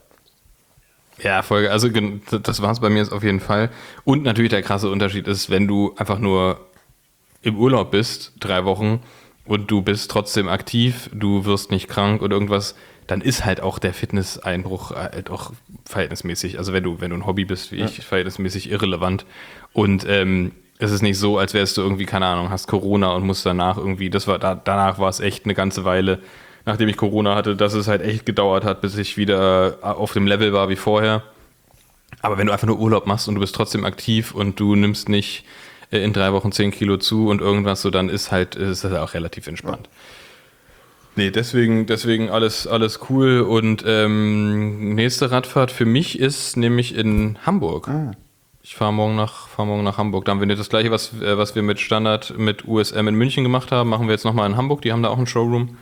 Ja, Folge. Also das war es bei mir jetzt auf jeden Fall. Und natürlich der krasse Unterschied ist, wenn du einfach nur im Urlaub bist, 3 Wochen, und du bist trotzdem aktiv, du wirst nicht krank oder irgendwas, dann ist halt auch der Fitnesseinbruch halt auch verhältnismäßig, also wenn du ein Hobby bist wie ich, verhältnismäßig irrelevant. Und es ist nicht so, als wärst du irgendwie, keine Ahnung, hast Corona und musst danach irgendwie, danach war es echt eine ganze Weile, nachdem ich Corona hatte, dass es halt echt gedauert hat, bis ich wieder auf dem Level war wie vorher. Aber wenn du einfach nur Urlaub machst und du bist trotzdem aktiv und du nimmst nicht in 3 Wochen 10 Kilo zu und irgendwas so, dann ist das auch relativ entspannt. Nee, deswegen alles cool und nächste Radfahrt für mich ist nämlich in Hamburg. Ich fahre morgen nach Hamburg. Da haben wir das gleiche, was wir mit Standard mit USM in München gemacht haben, machen wir jetzt nochmal in Hamburg. Die haben da auch einen Showroom.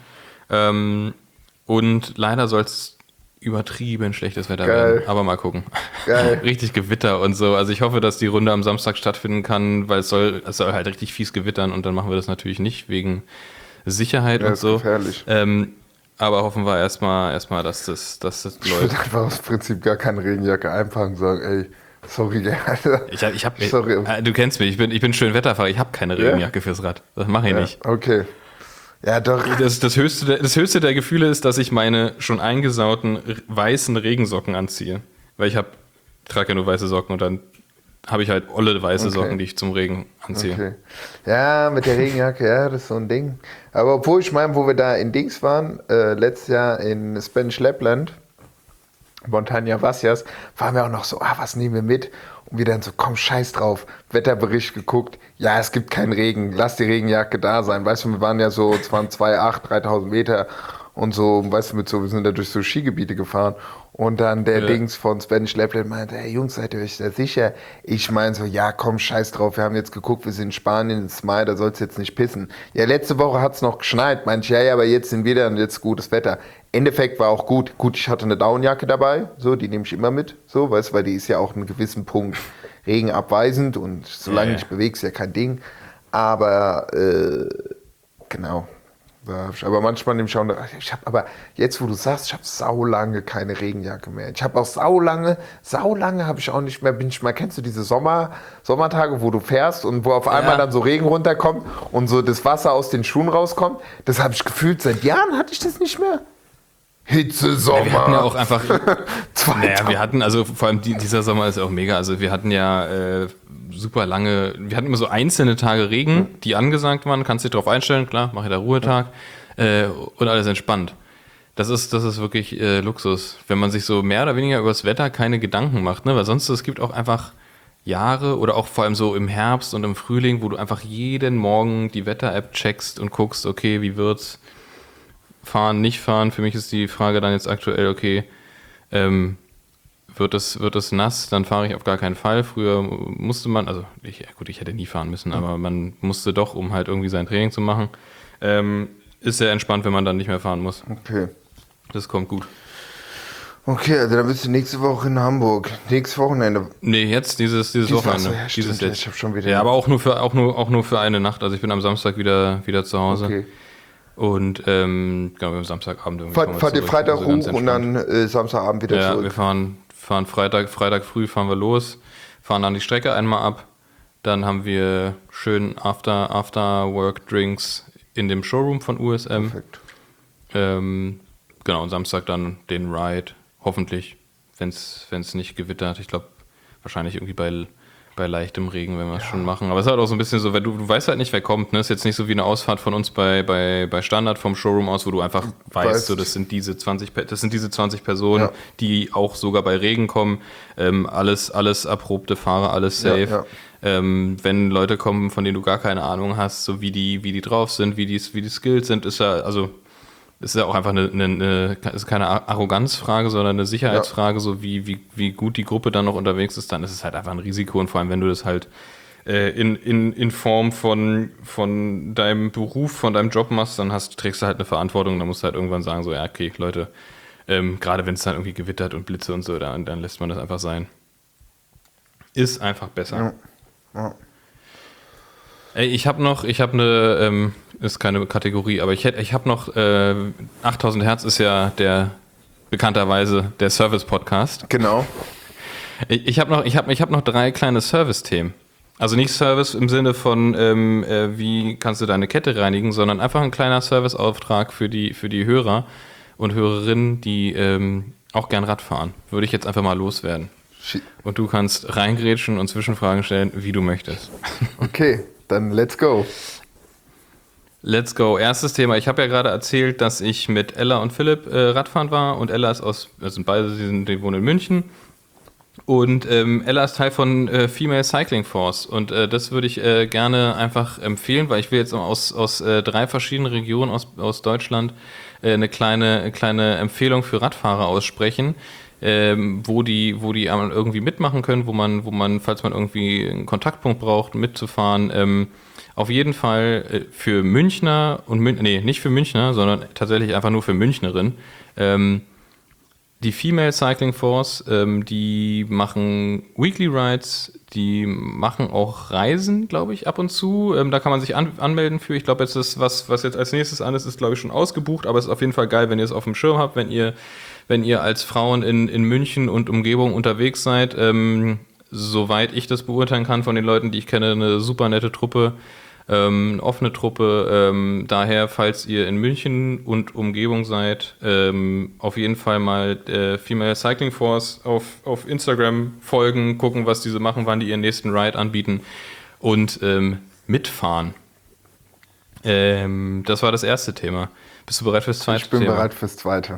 Und leider soll es übertrieben schlechtes Wetter werden. Aber mal gucken. Geil. Richtig Gewitter und so. Also ich hoffe, dass die Runde am Samstag stattfinden kann, weil es soll halt richtig fies gewittern und dann machen wir das natürlich nicht wegen Sicherheit und so. Gefährlich. Aber hoffen wir erstmal, dass das Ich läuft. würde einfach aus Prinzip gar keine Regenjacke einpacken und sagen, ey, sorry, Alter. Sorry. Du kennst mich, ich bin schön Wetterfahrer, ich habe keine Regenjacke fürs Rad. Das mache ich nicht. Okay. Ja, doch. Das höchste der Gefühle ist, dass ich meine schon eingesauten weißen Regensocken anziehe. Weil ich trage ja nur weiße Socken und dann habe ich halt olle weiße Socken, die ich zum Regen anziehe. Okay. Ja, mit der Regenjacke, ja, das ist so ein Ding. Aber obwohl ich meine, wo wir da in Dings waren, letztes Jahr in Spanish Lapland, Montaña Vacias, waren wir auch noch so, was nehmen wir mit? Und wir dann so, komm, scheiß drauf, Wetterbericht geguckt, ja, es gibt keinen Regen, lass die Regenjacke da sein. Weißt du, wir waren ja so, es waren 2,8, 3000 Meter und so, weißt du, wir sind da durch so Skigebiete gefahren. Und dann der Dings von Spanish Lapland meinte, hey Jungs, seid ihr euch da sicher? Ich meine so, ja komm, scheiß drauf, wir haben jetzt geguckt, wir sind in Spanien, es ist Mai, da soll es jetzt nicht pissen. Ja, letzte Woche hat es noch geschneit, meinte ich, ja, aber jetzt sind wir dann, jetzt gutes Wetter. Endeffekt war auch gut. Gut, ich hatte eine Daunenjacke dabei, so, die nehme ich immer mit, so, weißt du, weil die ist ja auch einen gewissen Punkt regenabweisend und solange ich bewege, ist ja kein Ding. Aber, genau. Aber manchmal nehme ich auch, aber jetzt, wo du sagst, ich habe saulange keine Regenjacke mehr. Ich habe auch saulange habe ich auch nicht mehr, kennst du diese Sommertage, wo du fährst und wo auf einmal dann so Regen runterkommt und so das Wasser aus den Schuhen rauskommt? Das habe ich gefühlt, seit Jahren hatte ich das nicht mehr. Hitze, Sommer. Wir hatten ja auch einfach, wir hatten, also vor allem dieser Sommer ist ja auch mega, also wir hatten ja super lange, wir hatten immer so einzelne Tage Regen, die angesagt waren, kannst dich drauf einstellen, klar, mach ich da Ruhetag und alles entspannt. Das ist wirklich Luxus, wenn man sich so mehr oder weniger über das Wetter keine Gedanken macht, ne? Weil sonst, es gibt auch einfach Jahre oder auch vor allem so im Herbst und im Frühling, wo du einfach jeden Morgen die Wetter-App checkst und guckst, okay, wie wird's? Fahren, nicht fahren. Für mich ist die Frage dann jetzt aktuell, okay, wird es nass, dann fahre ich auf gar keinen Fall. Früher musste man, also ich hätte nie fahren müssen, aber man musste doch, um halt irgendwie sein Training zu machen. Ist sehr entspannt, wenn man dann nicht mehr fahren muss. Okay. Das kommt gut. Okay, also dann bist du nächste Woche in Hamburg. Nächstes Wochenende. Nee, jetzt dieses Wochenende. Ja, stimmt, ich hab schon wieder. Ja, aber auch nur für eine Nacht. Also ich bin am Samstag wieder zu Hause. Okay. Und genau, am Samstagabend irgendwie. Fahrt ihr Freitag hoch und dann Samstagabend wieder zurück? Ja, wir fahren Freitag früh fahren wir los, fahren dann die Strecke einmal ab. Dann haben wir schön After-Work-Drinks in dem Showroom von USM. Perfekt. Genau, und Samstag dann den Ride, hoffentlich, wenn es nicht gewittert. Ich glaube, wahrscheinlich irgendwie bei leichtem Regen, wenn wir es schon machen. Aber es ist halt auch so ein bisschen so, weil du weißt halt nicht, wer kommt. Ne? Es ist jetzt nicht so wie eine Ausfahrt von uns bei Standard vom Showroom aus, wo du einfach weißt, so, das sind diese 20 Personen, die auch sogar bei Regen kommen. Alles erprobte Fahrer, alles safe. Ja. Wenn Leute kommen, von denen du gar keine Ahnung hast, so wie die drauf sind, wie die skilled sind, ist ja auch einfach ist keine Arroganzfrage, sondern eine Sicherheitsfrage, so wie gut die Gruppe dann noch unterwegs ist, dann ist es halt einfach ein Risiko und vor allem, wenn du das halt in Form von deinem Beruf, von deinem Job machst, dann trägst du halt eine Verantwortung, dann musst du halt irgendwann sagen, so, ja, okay, Leute, gerade wenn es dann irgendwie gewittert und Blitze und so, dann lässt man das einfach sein. Ist einfach besser. Ja. Ich habe eine, ist keine Kategorie, aber ich habe noch, 8000 Hertz ist ja bekannterweise der Service-Podcast. Genau. Ich habe noch 3 kleine Service-Themen. Also nicht Service im Sinne von, wie kannst du deine Kette reinigen, sondern einfach ein kleiner Serviceauftrag für die Hörer und Hörerinnen, die auch gern Rad fahren. Würde ich jetzt einfach mal loswerden. Und du kannst reingrätschen und Zwischenfragen stellen, wie du möchtest. Okay. Dann let's go. Let's go. Erstes Thema. Ich habe ja gerade erzählt, dass ich mit Ella und Philipp Radfahren war und Ella ist die wohnen in München und Ella ist Teil von Female Cycling Force und das würde ich gerne einfach empfehlen, weil ich will jetzt aus 3 verschiedenen Regionen aus Deutschland eine kleine Empfehlung für Radfahrer aussprechen. Wo die irgendwie mitmachen können, wo man, falls man irgendwie einen Kontaktpunkt braucht, mitzufahren, auf jeden Fall für Münchner und nicht für Münchner, sondern tatsächlich einfach nur für Münchnerinnen. Die Female Cycling Force, die machen Weekly Rides, die machen auch Reisen, glaube ich, ab und zu. Da kann man sich anmelden für. Ich glaube, jetzt ist was jetzt als nächstes an ist, glaube ich, schon ausgebucht, aber es ist auf jeden Fall geil, wenn ihr es auf dem Schirm habt, wenn ihr als Frauen in München und Umgebung unterwegs seid. Soweit ich das beurteilen kann von den Leuten, die ich kenne, eine super nette Truppe, eine offene Truppe. Daher, falls ihr in München und Umgebung seid, auf jeden Fall mal Female Cycling Force auf Instagram folgen, gucken, was diese machen, wann die ihren nächsten Ride anbieten und mitfahren. Das war das erste Thema. Bist du bereit fürs zweite Thema? Ich bin bereit fürs zweite.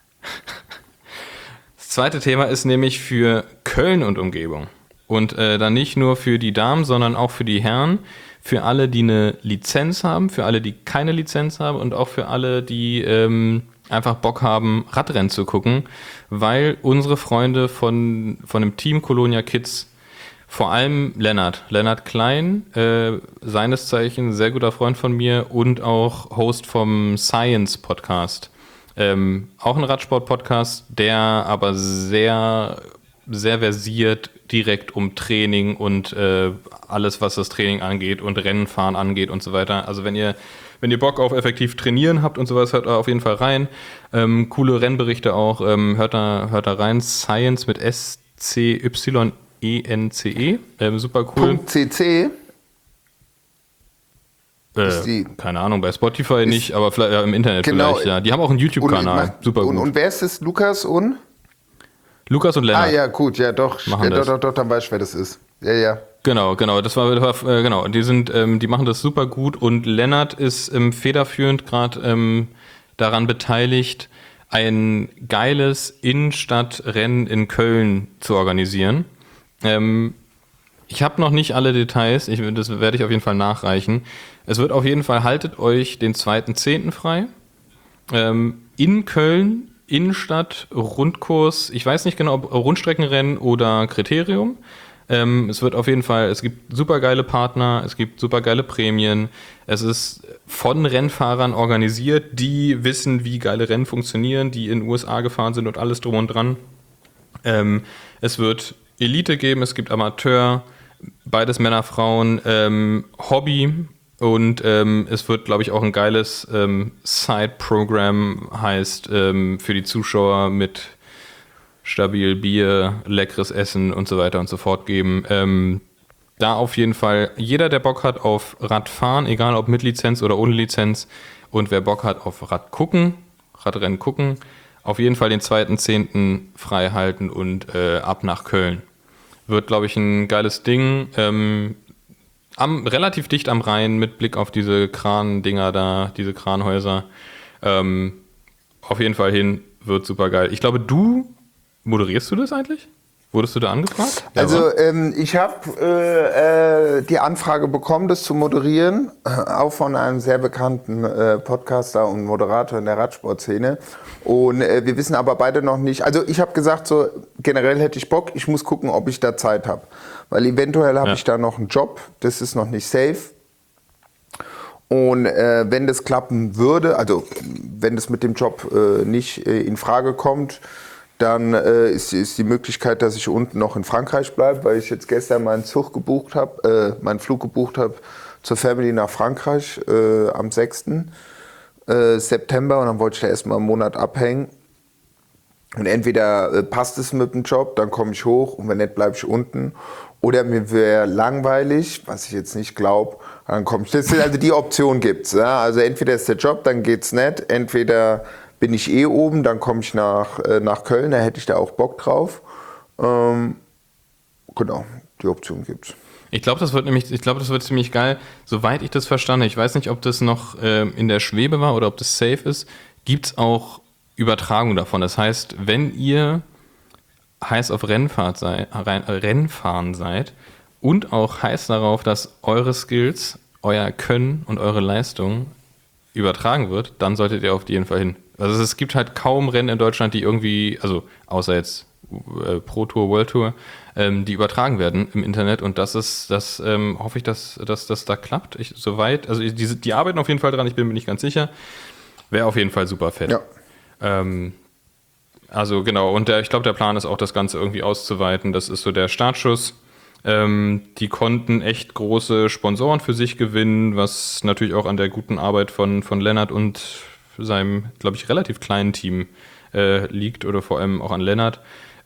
Das zweite Thema ist nämlich für Köln und Umgebung. Und dann nicht nur für die Damen, sondern auch für die Herren, für alle, die eine Lizenz haben, für alle, die keine Lizenz haben und auch für alle, die einfach Bock haben, Radrennen zu gucken, weil unsere Freunde von dem Team Colonia Kids, vor allem Lennart Klein, seines Zeichens sehr guter Freund von mir und auch Host vom Science Podcast, auch ein Radsport-Podcast, der aber sehr sehr versiert direkt um Training und alles, was das Training angeht und Rennenfahren angeht und so weiter. Also wenn ihr Bock auf effektiv trainieren habt und sowas, hört da auf jeden Fall rein. Coole Rennberichte auch, hört da rein. Science mit SCYENCE, super cool. .cc? Keine Ahnung, bei Spotify nicht, aber vielleicht im Internet genau, vielleicht, ja. Die haben auch einen YouTube-Kanal, super gut. Und wer ist das? Lukas und? Lukas und Lennart. Ah ja, gut, ja doch, Machen das. doch, dann weiß ich, wer das ist. Ja. Genau, das war genau, die machen das super gut und Lennart ist federführend gerade daran beteiligt, ein geiles Innenstadtrennen in Köln zu organisieren. Ich habe noch nicht alle Details, das werde ich auf jeden Fall nachreichen. Es wird auf jeden Fall, haltet euch den 2.10. frei. In Köln, Innenstadt, Rundkurs, ich weiß nicht genau, ob Rundstreckenrennen oder Kriterium. Es wird auf jeden Fall, es gibt super geile Partner, es gibt super geile Prämien. Es ist von Rennfahrern organisiert, die wissen, wie geile Rennen funktionieren, die in den USA gefahren sind und alles drum und dran. Es wird Elite geben, es gibt Amateur, beides Männer, Frauen, Hobby und es wird, glaube ich, auch ein geiles Side-Programm, heißt für die Zuschauer mit stabil Bier, leckeres Essen und so weiter und so fort geben. Da auf jeden Fall jeder, der Bock hat auf Radfahren, egal ob mit Lizenz oder ohne Lizenz, und wer Bock hat auf Radrennen gucken, auf jeden Fall den 2.10. frei halten und ab nach Köln. Wird, glaube ich, ein geiles Ding. Relativ dicht am Rhein mit Blick auf diese Kran-Dinger da, diese Kranhäuser. Auf jeden Fall hin, wird super geil. Ich glaube, moderierst du das eigentlich? Wurdest du da angefragt? Also ich habe die Anfrage bekommen, das zu moderieren, auch von einem sehr bekannten Podcaster und Moderator in der Radsportszene. Und wir wissen aber beide noch nicht, also ich habe gesagt, so generell hätte ich Bock, ich muss gucken, ob ich da Zeit habe. Weil eventuell habe ich da noch einen Job, das ist noch nicht safe. Und wenn das klappen würde, also wenn das mit dem Job nicht in Frage kommt, dann ist die Möglichkeit, dass ich unten noch in Frankreich bleibe, weil ich jetzt gestern meinen Flug gebucht habe zur Family nach Frankreich am 6. September, und dann wollte ich da erstmal einen Monat abhängen. Und entweder passt es mit dem Job, dann komme ich hoch, und wenn nicht, bleibe ich unten. Oder mir wäre langweilig, was ich jetzt nicht glaube, dann komme ich. Also die Option gibt's. Ja? Also entweder ist der Job, dann geht's nicht. Entweder bin ich oben, dann komme ich nach Köln, da hätte ich da auch Bock drauf. Genau, die Option gibt's. Ich glaube, das wird ziemlich geil. Soweit ich das verstanden habe, ich weiß nicht, ob das noch in der Schwebe war oder ob das safe ist, gibt es auch Übertragung davon. Das heißt, wenn ihr heiß auf Rennfahren seid und auch heiß darauf, dass eure Skills, euer Können und eure Leistung übertragen wird, dann solltet ihr auf jeden Fall hin. Also es gibt halt kaum Rennen in Deutschland, die irgendwie, also außer jetzt Pro Tour, World Tour, die übertragen werden im Internet, und das hoffe ich, dass das da klappt. Die arbeiten auf jeden Fall dran, ich bin mir nicht ganz sicher. Wäre auf jeden Fall super fett. Ja. Also genau, und ich glaube, der Plan ist auch, das Ganze irgendwie auszuweiten. Das ist so der Startschuss. Die konnten echt große Sponsoren für sich gewinnen, was natürlich auch an der guten Arbeit von Lennart und seinem, glaube ich, relativ kleinen Team liegt, oder vor allem auch an Lennart,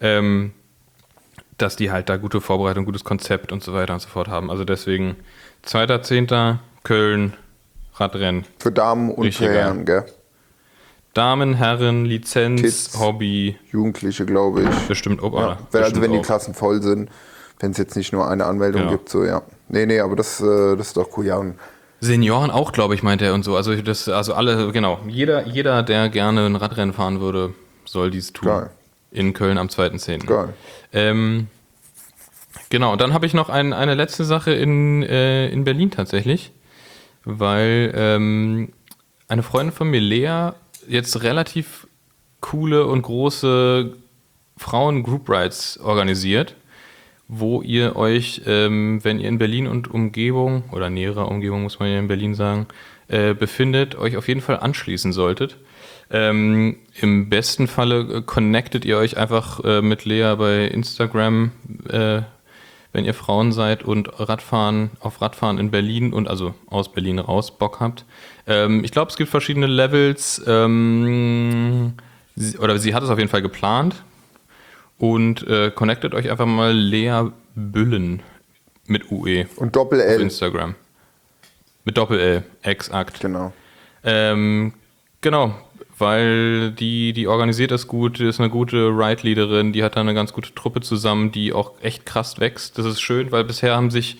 dass die halt da gute Vorbereitung, gutes Konzept und so weiter und so fort haben. Also deswegen 2.10. Köln, Radrennen. Für Damen und für Herren, gell? Damen, Herren, Lizenz, Kids, Hobby. Jugendliche, glaube ich. Bestimmt auch. Ja, also wenn die Klassen voll sind, wenn es jetzt nicht nur eine Anmeldung gibt, so ja. Nee, aber das ist doch cool, ja. Und Senioren auch, glaube ich, meint er, und so. Also alle, genau. Jeder, der gerne ein Radrennen fahren würde, soll dies tun. Geil. In Köln am 2.10. Geil. Genau, und dann habe ich noch eine letzte Sache in Berlin tatsächlich, weil eine Freundin von mir, Lea, jetzt relativ coole und große Frauen-Group-Rides organisiert, wo ihr euch, wenn ihr in Berlin und Umgebung, oder näherer Umgebung muss man ja in Berlin sagen, befindet, euch auf jeden Fall anschließen solltet. Im besten Falle connectet ihr euch einfach mit Lea bei Instagram, wenn ihr Frauen seid und auf Radfahren in Berlin und also aus Berlin raus Bock habt. Ich glaube, es gibt verschiedene Levels. Sie hat es auf jeden Fall geplant. Und connectet euch einfach mal Lea Büllen mit UE. Und Doppel-L. Auf Instagram. Mit Doppel-L, exakt. Genau. Genau, weil die organisiert das gut, die ist eine gute Ride-Leaderin, die hat da eine ganz gute Truppe zusammen, die auch echt krass wächst. Das ist schön, weil bisher haben sich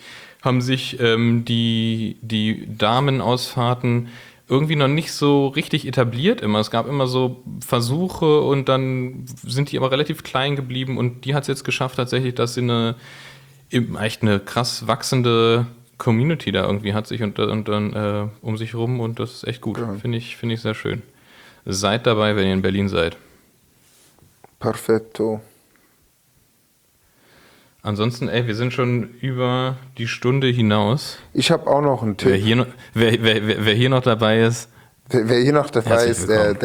die Damenausfahrten irgendwie noch nicht so richtig etabliert immer. Es gab immer so Versuche und dann sind die aber relativ klein geblieben und die hat es jetzt geschafft tatsächlich, dass sie echt eine krass wachsende Community da irgendwie hat sich und dann um sich rum und das ist echt gut. Ja. Finde ich sehr schön. Seid dabei, wenn ihr in Berlin seid. Perfetto. Ansonsten, wir sind schon über die Stunde hinaus. Ich habe auch noch einen Tipp. Wer hier noch dabei ist. Wer hier noch dabei ist,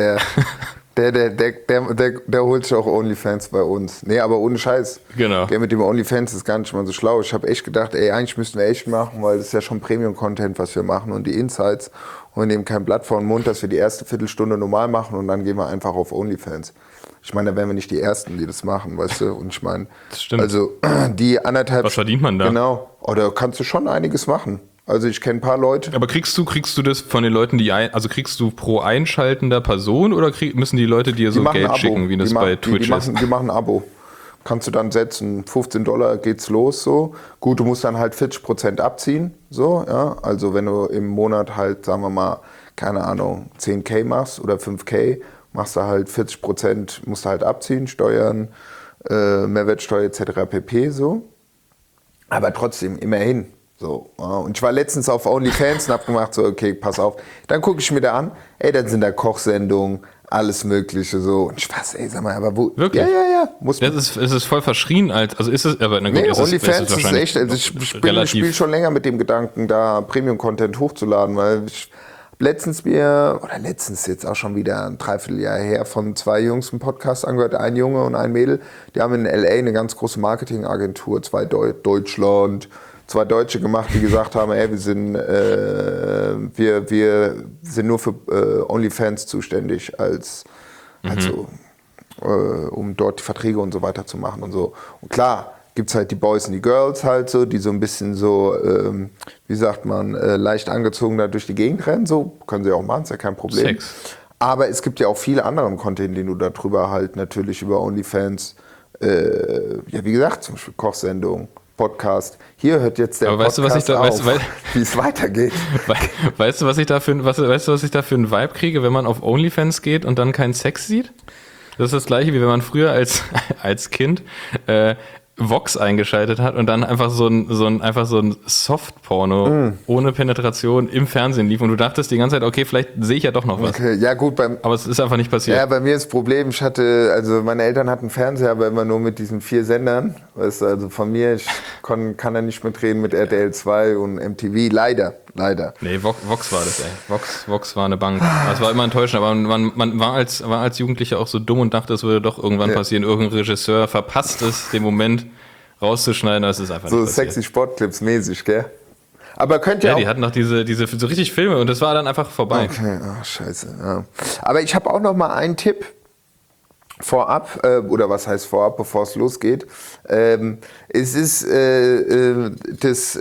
der holt sich auch OnlyFans bei uns. Nee, aber ohne Scheiß. Genau. Der mit dem OnlyFans ist gar nicht mal so schlau. Ich habe echt gedacht, eigentlich müssten wir echt machen, weil das ist ja schon Premium-Content, was wir machen und die Insights. Und wir nehmen kein Blatt vor den Mund, dass wir die erste Viertelstunde normal machen und dann gehen wir einfach auf OnlyFans. Ich meine, da wären wir nicht die Ersten, die das machen, weißt du? Und ich meine, also die 1,5... Was verdient man da? Genau. Oder kannst du schon einiges machen. Also ich kenne ein paar Leute. Aber kriegst du das von den Leuten, kriegst du pro einschaltender Person oder müssen die Leute dir so Geld schicken, wie das bei Twitch ist? Die machen ein Abo. Kannst du dann setzen, $15 geht's los, so. Gut, du musst dann halt 40% abziehen, so, ja. Also wenn du im Monat halt, sagen wir mal, keine Ahnung, 10.000 machst oder 5.000, machst du halt 40%, musst du halt abziehen, Steuern, Mehrwertsteuer etc. pp, so. Aber trotzdem, immerhin. So, und ich war letztens auf OnlyFans und hab gemacht, so, okay, pass auf. Dann gucke ich mir da an, dann sind da Kochsendungen, alles Mögliche, so. Und ich weiß, sag mal, aber wo? Wirklich? Ja. Es ist voll verschrien, also ist es, aber na gut, OnlyFans ist echt, also ich spiele schon länger mit dem Gedanken, da Premium-Content hochzuladen, weil ich letztens jetzt auch schon wieder ein Dreivierteljahr her, von 2 Jungs einen Podcast angehört, ein Junge und ein Mädel, die haben in L.A. eine ganz große Marketingagentur, 2 Deutschland, 2 Deutsche gemacht, die gesagt haben, wir sind nur für OnlyFans zuständig, um dort die Verträge und so weiter zu machen und so. Und klar, gibt's halt die Boys und die Girls halt so, die so ein bisschen so, leicht angezogen da durch die Gegend rennen, so, können sie auch machen, ist ja kein Problem. Sex. Aber es gibt ja auch viele anderen Content, den du darüber halt natürlich über OnlyFans, wie gesagt, zum Beispiel Kochsendungen, Podcast. Hier hört jetzt der Podcast auf, wie es weitergeht. Weißt du, was ich da für ein Vibe kriege, wenn man auf OnlyFans geht und dann keinen Sex sieht? Das ist das Gleiche, wie wenn man früher als Kind Vox eingeschaltet hat und dann einfach so ein Soft-Porno ohne Penetration im Fernsehen lief und du dachtest die ganze Zeit, okay, vielleicht sehe ich ja doch noch was. Okay, ja gut, aber es ist einfach nicht passiert. Ja, bei mir ist das Problem, meine Eltern hatten Fernseher, aber immer nur mit diesen 4 Sendern. Weißt du, also von mir, ich kann da nicht mitreden mit RTL 2 und MTV, leider. Nee, Vox war das, ey. Vox war eine Bank. Das war immer enttäuschend, aber man war als Jugendlicher auch so dumm und dachte, es würde doch irgendwann passieren. Irgendein Regisseur verpasst es, den Moment rauszuschneiden, das ist einfach so nicht passiert. Sexy Sportclips mäßig, gell? Aber könnt ihr auch... die hatten noch diese so richtig Filme und das war dann einfach vorbei. Okay, scheiße. Ja. Aber ich habe auch noch mal einen Tipp vorab, oder was heißt vorab, bevor es losgeht. Es ist das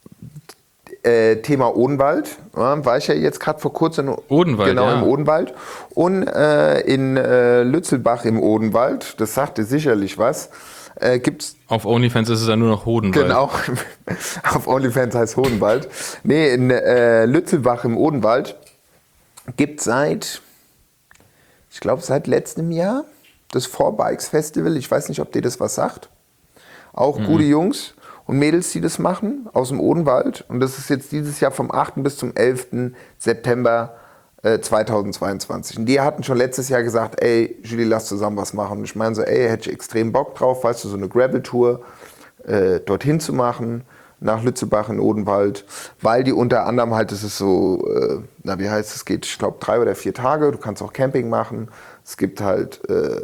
Thema Odenwald. War ich ja jetzt gerade vor kurzem im Odenwald. Und in Lützelbach im Odenwald, das sagte sicherlich was, gibt's... Auf OnlyFans ist es ja nur noch Hodenwald. Genau, auf OnlyFans heißt Hodenwald. Nee, in Lützelbach im Odenwald gibt es seit letztem Jahr das 4Bikes Festival. Ich weiß nicht, ob dir das was sagt. Auch gute Jungs und Mädels, die das machen, aus dem Odenwald. Und das ist jetzt dieses Jahr vom 8. bis zum 11. September 2022. Und die hatten schon letztes Jahr gesagt, Julie, lass zusammen was machen. Und ich meine so, hätte ich extrem Bock drauf, weißt du, so eine Gravel-Tour dorthin zu machen, nach Lützebach in Odenwald, weil die unter anderem halt, es ist so, wie heißt es, geht, ich glaube 3 oder 4 Tage, du kannst auch Camping machen, es gibt halt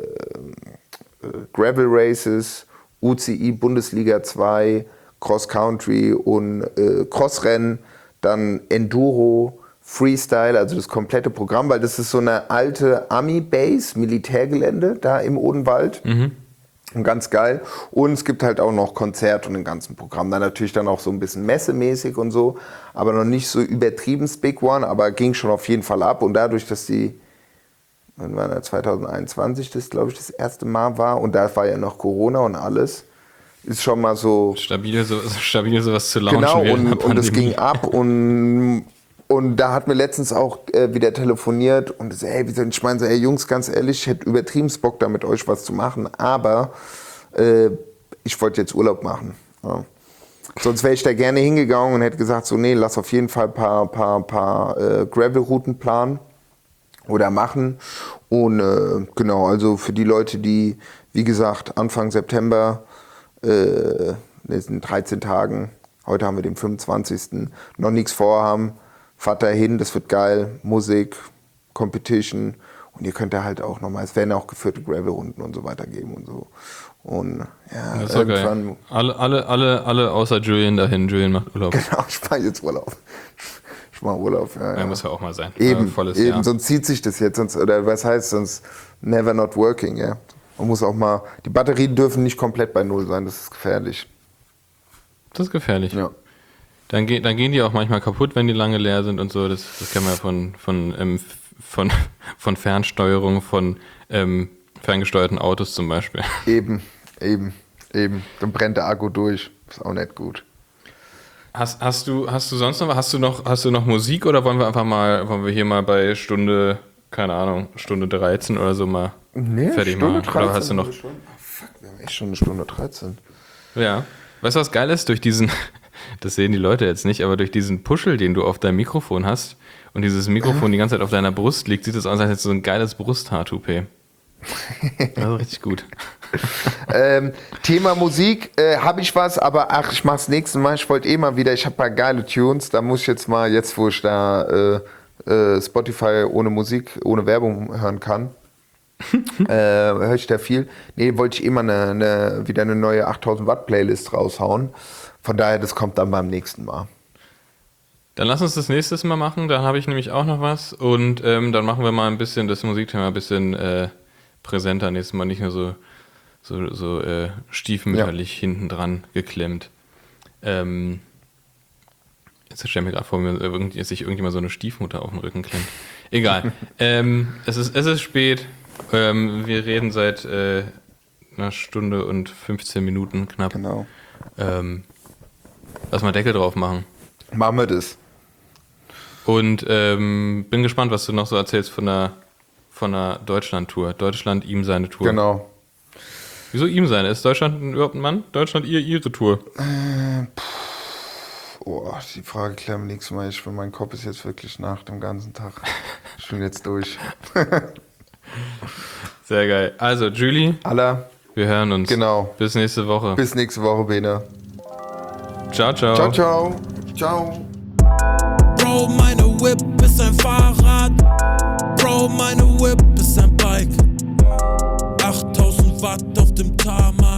Gravel Races, UCI Bundesliga 2, Cross Country und Crossrennen, dann Enduro, Freestyle, also das komplette Programm, weil das ist so eine alte Army-Base, Militärgelände da im Odenwald. Und ganz geil. Und es gibt halt auch noch Konzert und den ganzen Programm. Dann natürlich dann auch so ein bisschen messemäßig und so, aber noch nicht so übertrieben Big One, aber ging schon auf jeden Fall ab. Und dadurch, dass die, wann war das, 2021 das, glaube ich, das erste Mal war und da war ja noch Corona und alles, ist schon mal so... Stabil sowas zu launchen. Genau, während der und es Pandemie. ging ab und da hat mir letztens auch wieder telefoniert und so, ich meine so, Jungs, ganz ehrlich, ich hätte übertrieben Bock, da mit euch was zu machen, aber ich wollte jetzt Urlaub machen. Ja. Sonst wäre ich da gerne hingegangen und hätte gesagt, so nee, lass auf jeden Fall ein paar Gravel-Routen planen oder machen. Und genau, also für die Leute, die, wie gesagt, Anfang September, in 13 Tagen, heute haben wir den 25., noch nichts vorhaben, fahrt da hin, das wird geil, Musik, Competition und ihr könnt da halt auch nochmal, es werden auch geführte Gravel-Runden und so weiter geben und so. Und ja, Das ist doch geil. Alle außer Julian dahin. Julian macht Urlaub. Genau, ich mache jetzt Urlaub. Ich mache Urlaub, ja. Ja, muss ja auch mal sein. Eben, volles eben, Jahr. sonst zieht sich das jetzt, sonst, oder was heißt sonst, never not working, ja. Man muss auch mal, die Batterien dürfen nicht komplett bei Null sein, das ist gefährlich. Das ist gefährlich. Ja. Dann gehen die auch manchmal kaputt, wenn die lange leer sind und so. Das kennen wir ja von Fernsteuerung von ferngesteuerten Autos zum Beispiel. Eben. Dann brennt der Akku durch. Ist auch nicht gut. Hast du sonst noch, hast du noch Musik oder wollen wir hier mal bei Stunde 13 oder so mal fertig Stunde machen? 13 Oder hast du noch? Fuck, wir haben echt schon eine Stunde 13. Ja. Weißt du, was geil ist? Durch diesen, das sehen die Leute jetzt nicht, aber durch diesen Puschel, den du auf deinem Mikrofon hast und dieses Mikrofon die ganze Zeit auf deiner Brust liegt, sieht es aus, als hättest du so ein geiles Brusthaar-Toupet. Also richtig gut. Thema Musik, habe ich was, aber ich mach's nächstes Mal. Ich wollte mal wieder, ich habe ein paar geile Tunes, da muss ich jetzt mal, jetzt wo ich da Spotify ohne Musik, ohne Werbung hören kann, höre ich da viel. Nee, wollte ich immer wieder eine neue 8000 Watt Playlist raushauen. Von daher, das kommt dann beim nächsten Mal. Dann lass uns das nächstes Mal machen, dann habe ich nämlich auch noch was und dann machen wir mal ein bisschen das Musikthema ein bisschen präsenter nächstes Mal, nicht nur so stiefmütterlich hinten dran geklemmt. Jetzt stell mir gerade vor, wie sich irgendjemand so eine Stiefmutter auf den Rücken klemmt. Egal. Es ist spät. Wir reden seit einer Stunde und 15 Minuten knapp. Genau. Lass mal Deckel drauf machen. Machen wir das. Und bin gespannt, was du noch so erzählst von der Deutschland-Tour. Deutschland, ihm seine Tour. Genau. Wieso ihm seine? Ist Deutschland überhaupt ein Mann? Deutschland ihre Tour. Die Frage klären wir nächstes Mal. Mein Kopf ist jetzt wirklich nach dem ganzen Tag. Ich bin jetzt durch. Sehr geil. Also, Julie, Alla, wir hören uns. genau. Bis nächste Woche. Bis nächste Woche, Bene. Ciao, ciao. Ciao, ciao. Ciao. Bro, meine Whip ist ein Fahrrad. Bro, meine Whip ist ein Bike. 8000 Watt auf dem Tarmac.